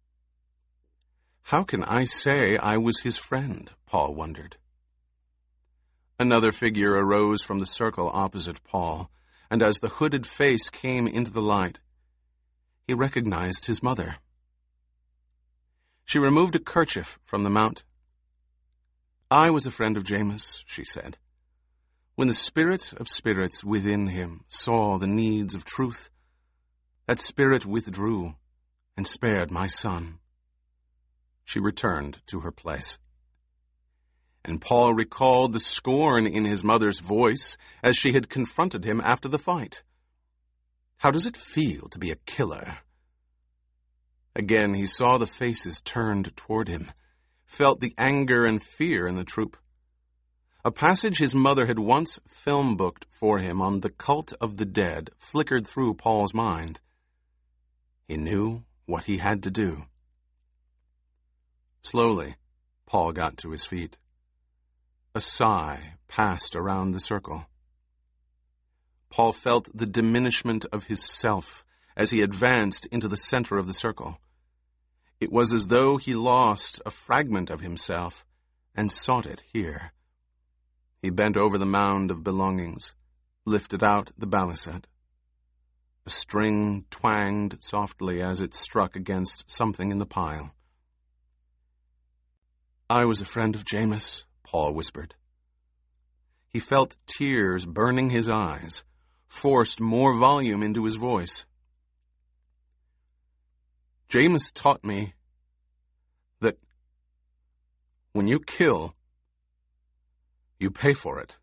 How can I say I was his friend? Paul wondered. Another figure arose from the circle opposite Paul, and as the hooded face came into the light, he recognized his mother. She removed a kerchief from the mount. "I was a friend of James," she said. "When the spirit of spirits within him saw the needs of truth, that spirit withdrew and spared my son." She returned to her place. And Paul recalled the scorn in his mother's voice as she had confronted him after the fight. How does it feel to be a killer? Again he saw the faces turned toward him, felt the anger and fear in the troop. A passage his mother had once film-booked for him on the cult of the dead flickered through Paul's mind. He knew what he had to do. Slowly, Paul got to his feet. A sigh passed around the circle. Paul felt the diminishment of his self as he advanced into the center of the circle. It was as though he lost a fragment of himself and sought it here. He bent over the mound of belongings, lifted out the balisette. A string twanged softly as it struck against something in the pile. "I was a friend of James," Paul whispered. He felt tears burning his eyes, forced more volume into his voice. "James taught me that when you kill, you pay for it.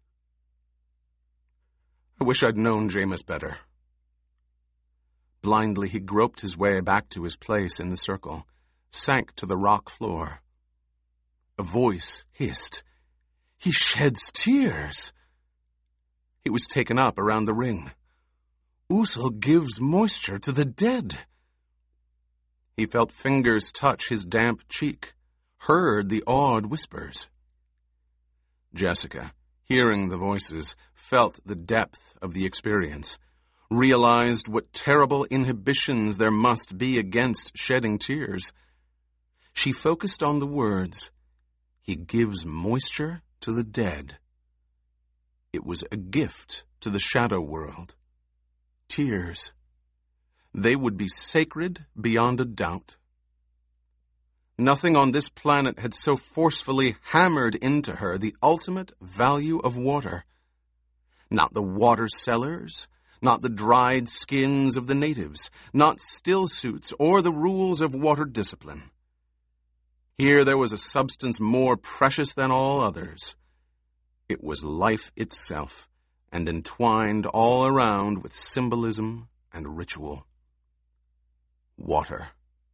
I wish I'd known James better." Blindly, he groped his way back to his place in the circle, sank to the rock floor. A voice hissed, "He sheds tears." He was taken up around the ring. "Usul gives moisture to the dead." He felt fingers touch his damp cheek, heard the awed whispers. Jessica, hearing the voices, felt the depth of the experience, realized what terrible inhibitions there must be against shedding tears. She focused on the words, "He gives moisture to the dead." It was a gift to the shadow world. Tears. They would be sacred beyond a doubt. Nothing on this planet had so forcefully hammered into her the ultimate value of water. Not the water cellars, not the dried skins of the natives, not still suits or the rules of water discipline. Here there was a substance more precious than all others. It was life itself, and entwined all around with symbolism and ritual. Water.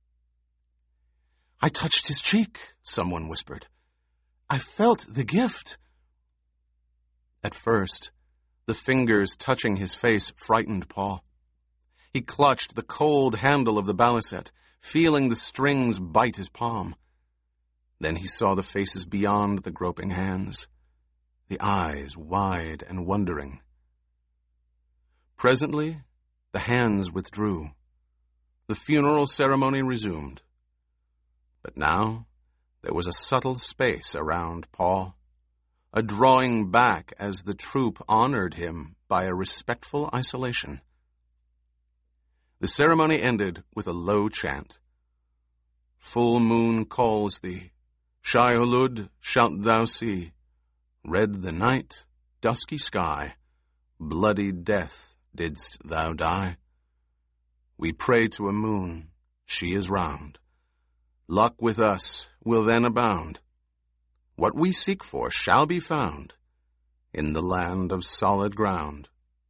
"I touched his cheek," someone whispered. "I felt the gift." At first, the fingers touching his face frightened Paul. He clutched the cold handle of the balisette, feeling the strings bite his palm. Then he saw the faces beyond the groping hands, the eyes wide and wondering. Presently, the hands withdrew. The funeral ceremony resumed. But now, there was a subtle space around Paul, a drawing back as the troop honored him by a respectful isolation. The ceremony ended with a low chant. "Full moon calls thee, Shai-Hulud shalt thou see, red the night, dusky sky, bloody death didst thou die. We pray to a moon, she is round. Luck with us will then abound. What we seek for shall be found in the land of solid ground."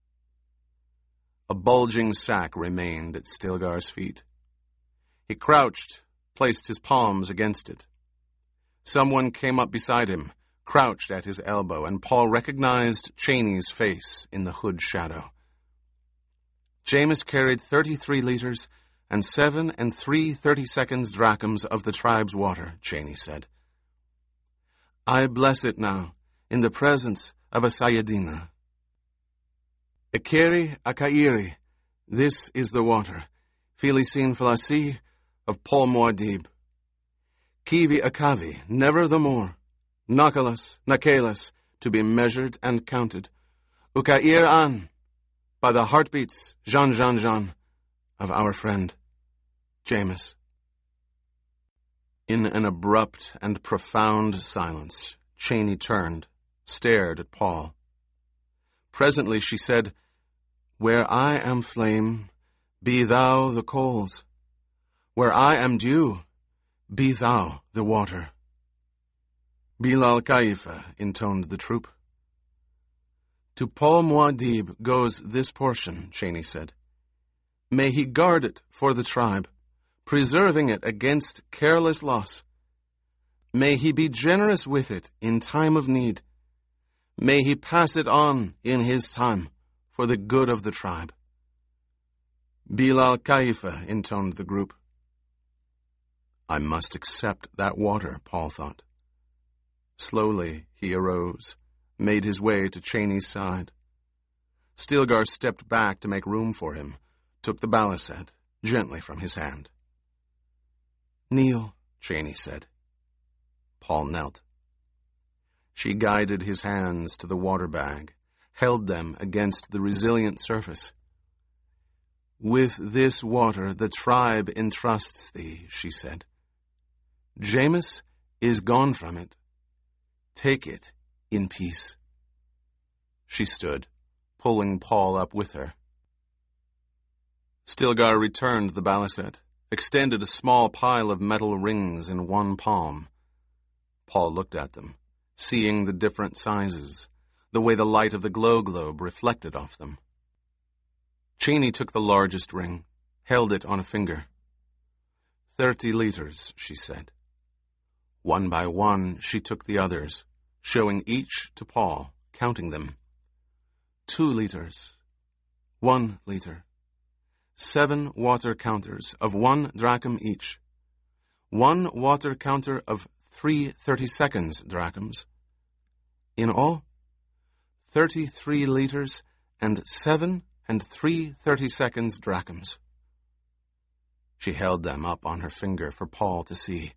A bulging sack remained at Stilgar's feet. He crouched, placed his palms against it. Someone came up beside him, crouched at his elbow, and Paul recognized Cheney's face in the hood shadow. James carried 33 liters and 7 3/32 drachms of the tribe's water, Cheney said. "I bless it now, in the presence of a Sayadina. Ekeri Akairi, this is the water, Filisin Falasi of Paul Muad'Dib. Kivi Akavi, never the more, Nakalas, Nakalas, to be measured and counted. Ukair An, by the heartbeats, Jean, of our friend, Jameis. In an abrupt and profound silence, Chaney turned, stared at Paul. Presently she said, "Where I am flame, be thou the coals. Where I am dew, be thou the water." Bilal Kaifa intoned the troop. "To Paul Muad'Dib goes this portion," Chaney said. "May he guard it for the tribe, preserving it against careless loss. May he be generous with it in time of need. May he pass it on in his time for the good of the tribe." Bilal Kaifa intoned the group. I must accept that water, Paul thought. Slowly he arose, made his way to Chaney's side. Stilgar stepped back to make room for him, took the balisette gently from his hand. "Kneel," Chaney said. Paul knelt. She guided his hands to the water bag, held them against the resilient surface. "With this water the tribe entrusts thee," she said. "Jameis is gone from it. Take it in peace." She stood, pulling Paul up with her. Stilgar returned the balisette, extended a small pile of metal rings in one palm. Paul looked at them, seeing the different sizes, the way the light of the glow globe reflected off them. Chaney took the largest ring, held it on a finger. 30 liters, she said. One by one, she took the others, showing each to Paul, counting them. 2 liters. 1 liter. 7 water counters of 1 drachm each. 1 water counter of 3 30-seconds drachms. In all, 33 liters and 7 3 30-seconds drachms. She held them up on her finger for Paul to see.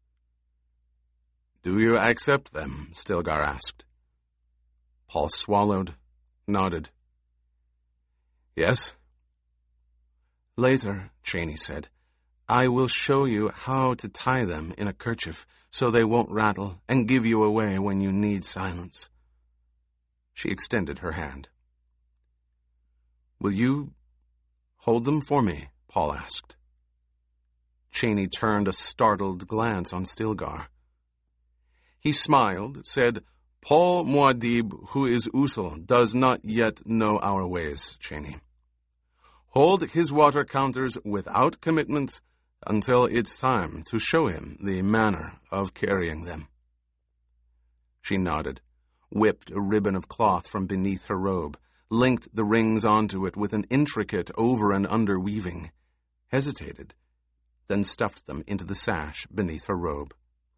"Do you accept them?" Stilgar asked. Paul swallowed, nodded. "Yes." "Later," Chaney said, "I will show you how to tie them in a kerchief so they won't rattle and give you away when you need silence." She extended her hand. "Will you hold them for me?" Paul asked. Chaney turned a startled glance on Stilgar. He smiled, said, "Paul Muad'Dib, who is Usul, does not yet know our ways, Chaney. Hold his water counters without commitment until it's time to show him the manner of carrying them." She nodded, whipped a ribbon of cloth from beneath her robe, linked the rings onto it with an intricate over and under weaving, hesitated, then stuffed them into the sash beneath her robe.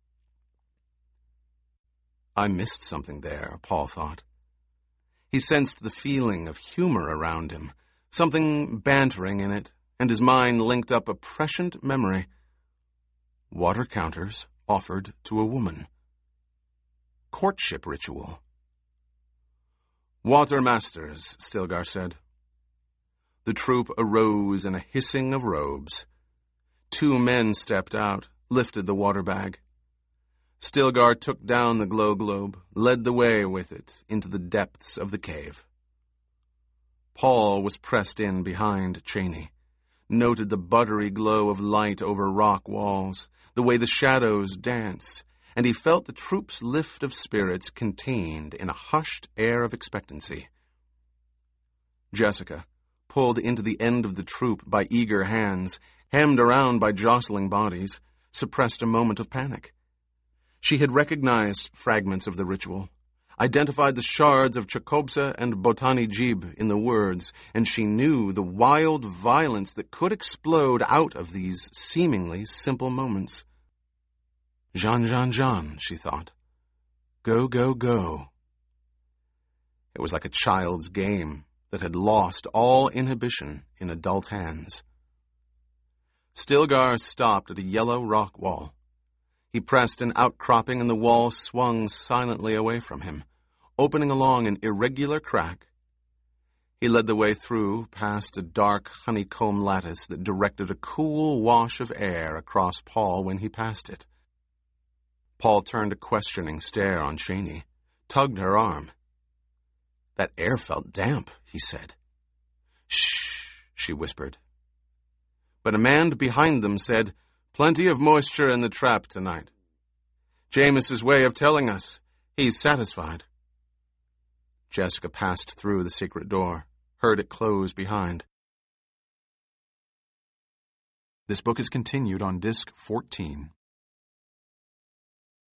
I missed something there, Paul thought. He sensed the feeling of humor around him, something bantering in it, and his mind linked up a prescient memory. Water counters offered to a woman. Courtship ritual. "Water masters," Stilgar said. The troop arose in a hissing of robes. 2 men stepped out, lifted the water bag. Stilgar took down the glow globe, led the way with it into the depths of the cave. Paul was pressed in behind Chaney, noted the buttery glow of light over rock walls, the way the shadows danced, and he felt the troop's lift of spirits contained in a hushed air of expectancy. Jessica, pulled into the end of the troop by eager hands, hemmed around by jostling bodies, suppressed a moment of panic. She had recognized fragments of the ritual, identified the shards of Chakobsa and Botani Jib in the words, and she knew the wild violence that could explode out of these seemingly simple moments. Jean, she thought. Go, go, go. It was like a child's game that had lost all inhibition in adult hands. Stilgar stopped at a yellow rock wall. He pressed an outcropping and the wall swung silently away from him, opening along an irregular crack. He led the way through, past a dark honeycomb lattice that directed a cool wash of air across Paul when he passed it. Paul turned a questioning stare on Cheney, tugged her arm. "That air felt damp," he said. "Shh," she whispered. But a man behind them said, "Plenty of moisture in the trap tonight. James's way of telling us. He's satisfied." Jessica passed through the secret door, heard it close behind. This book is continued on Disc 14.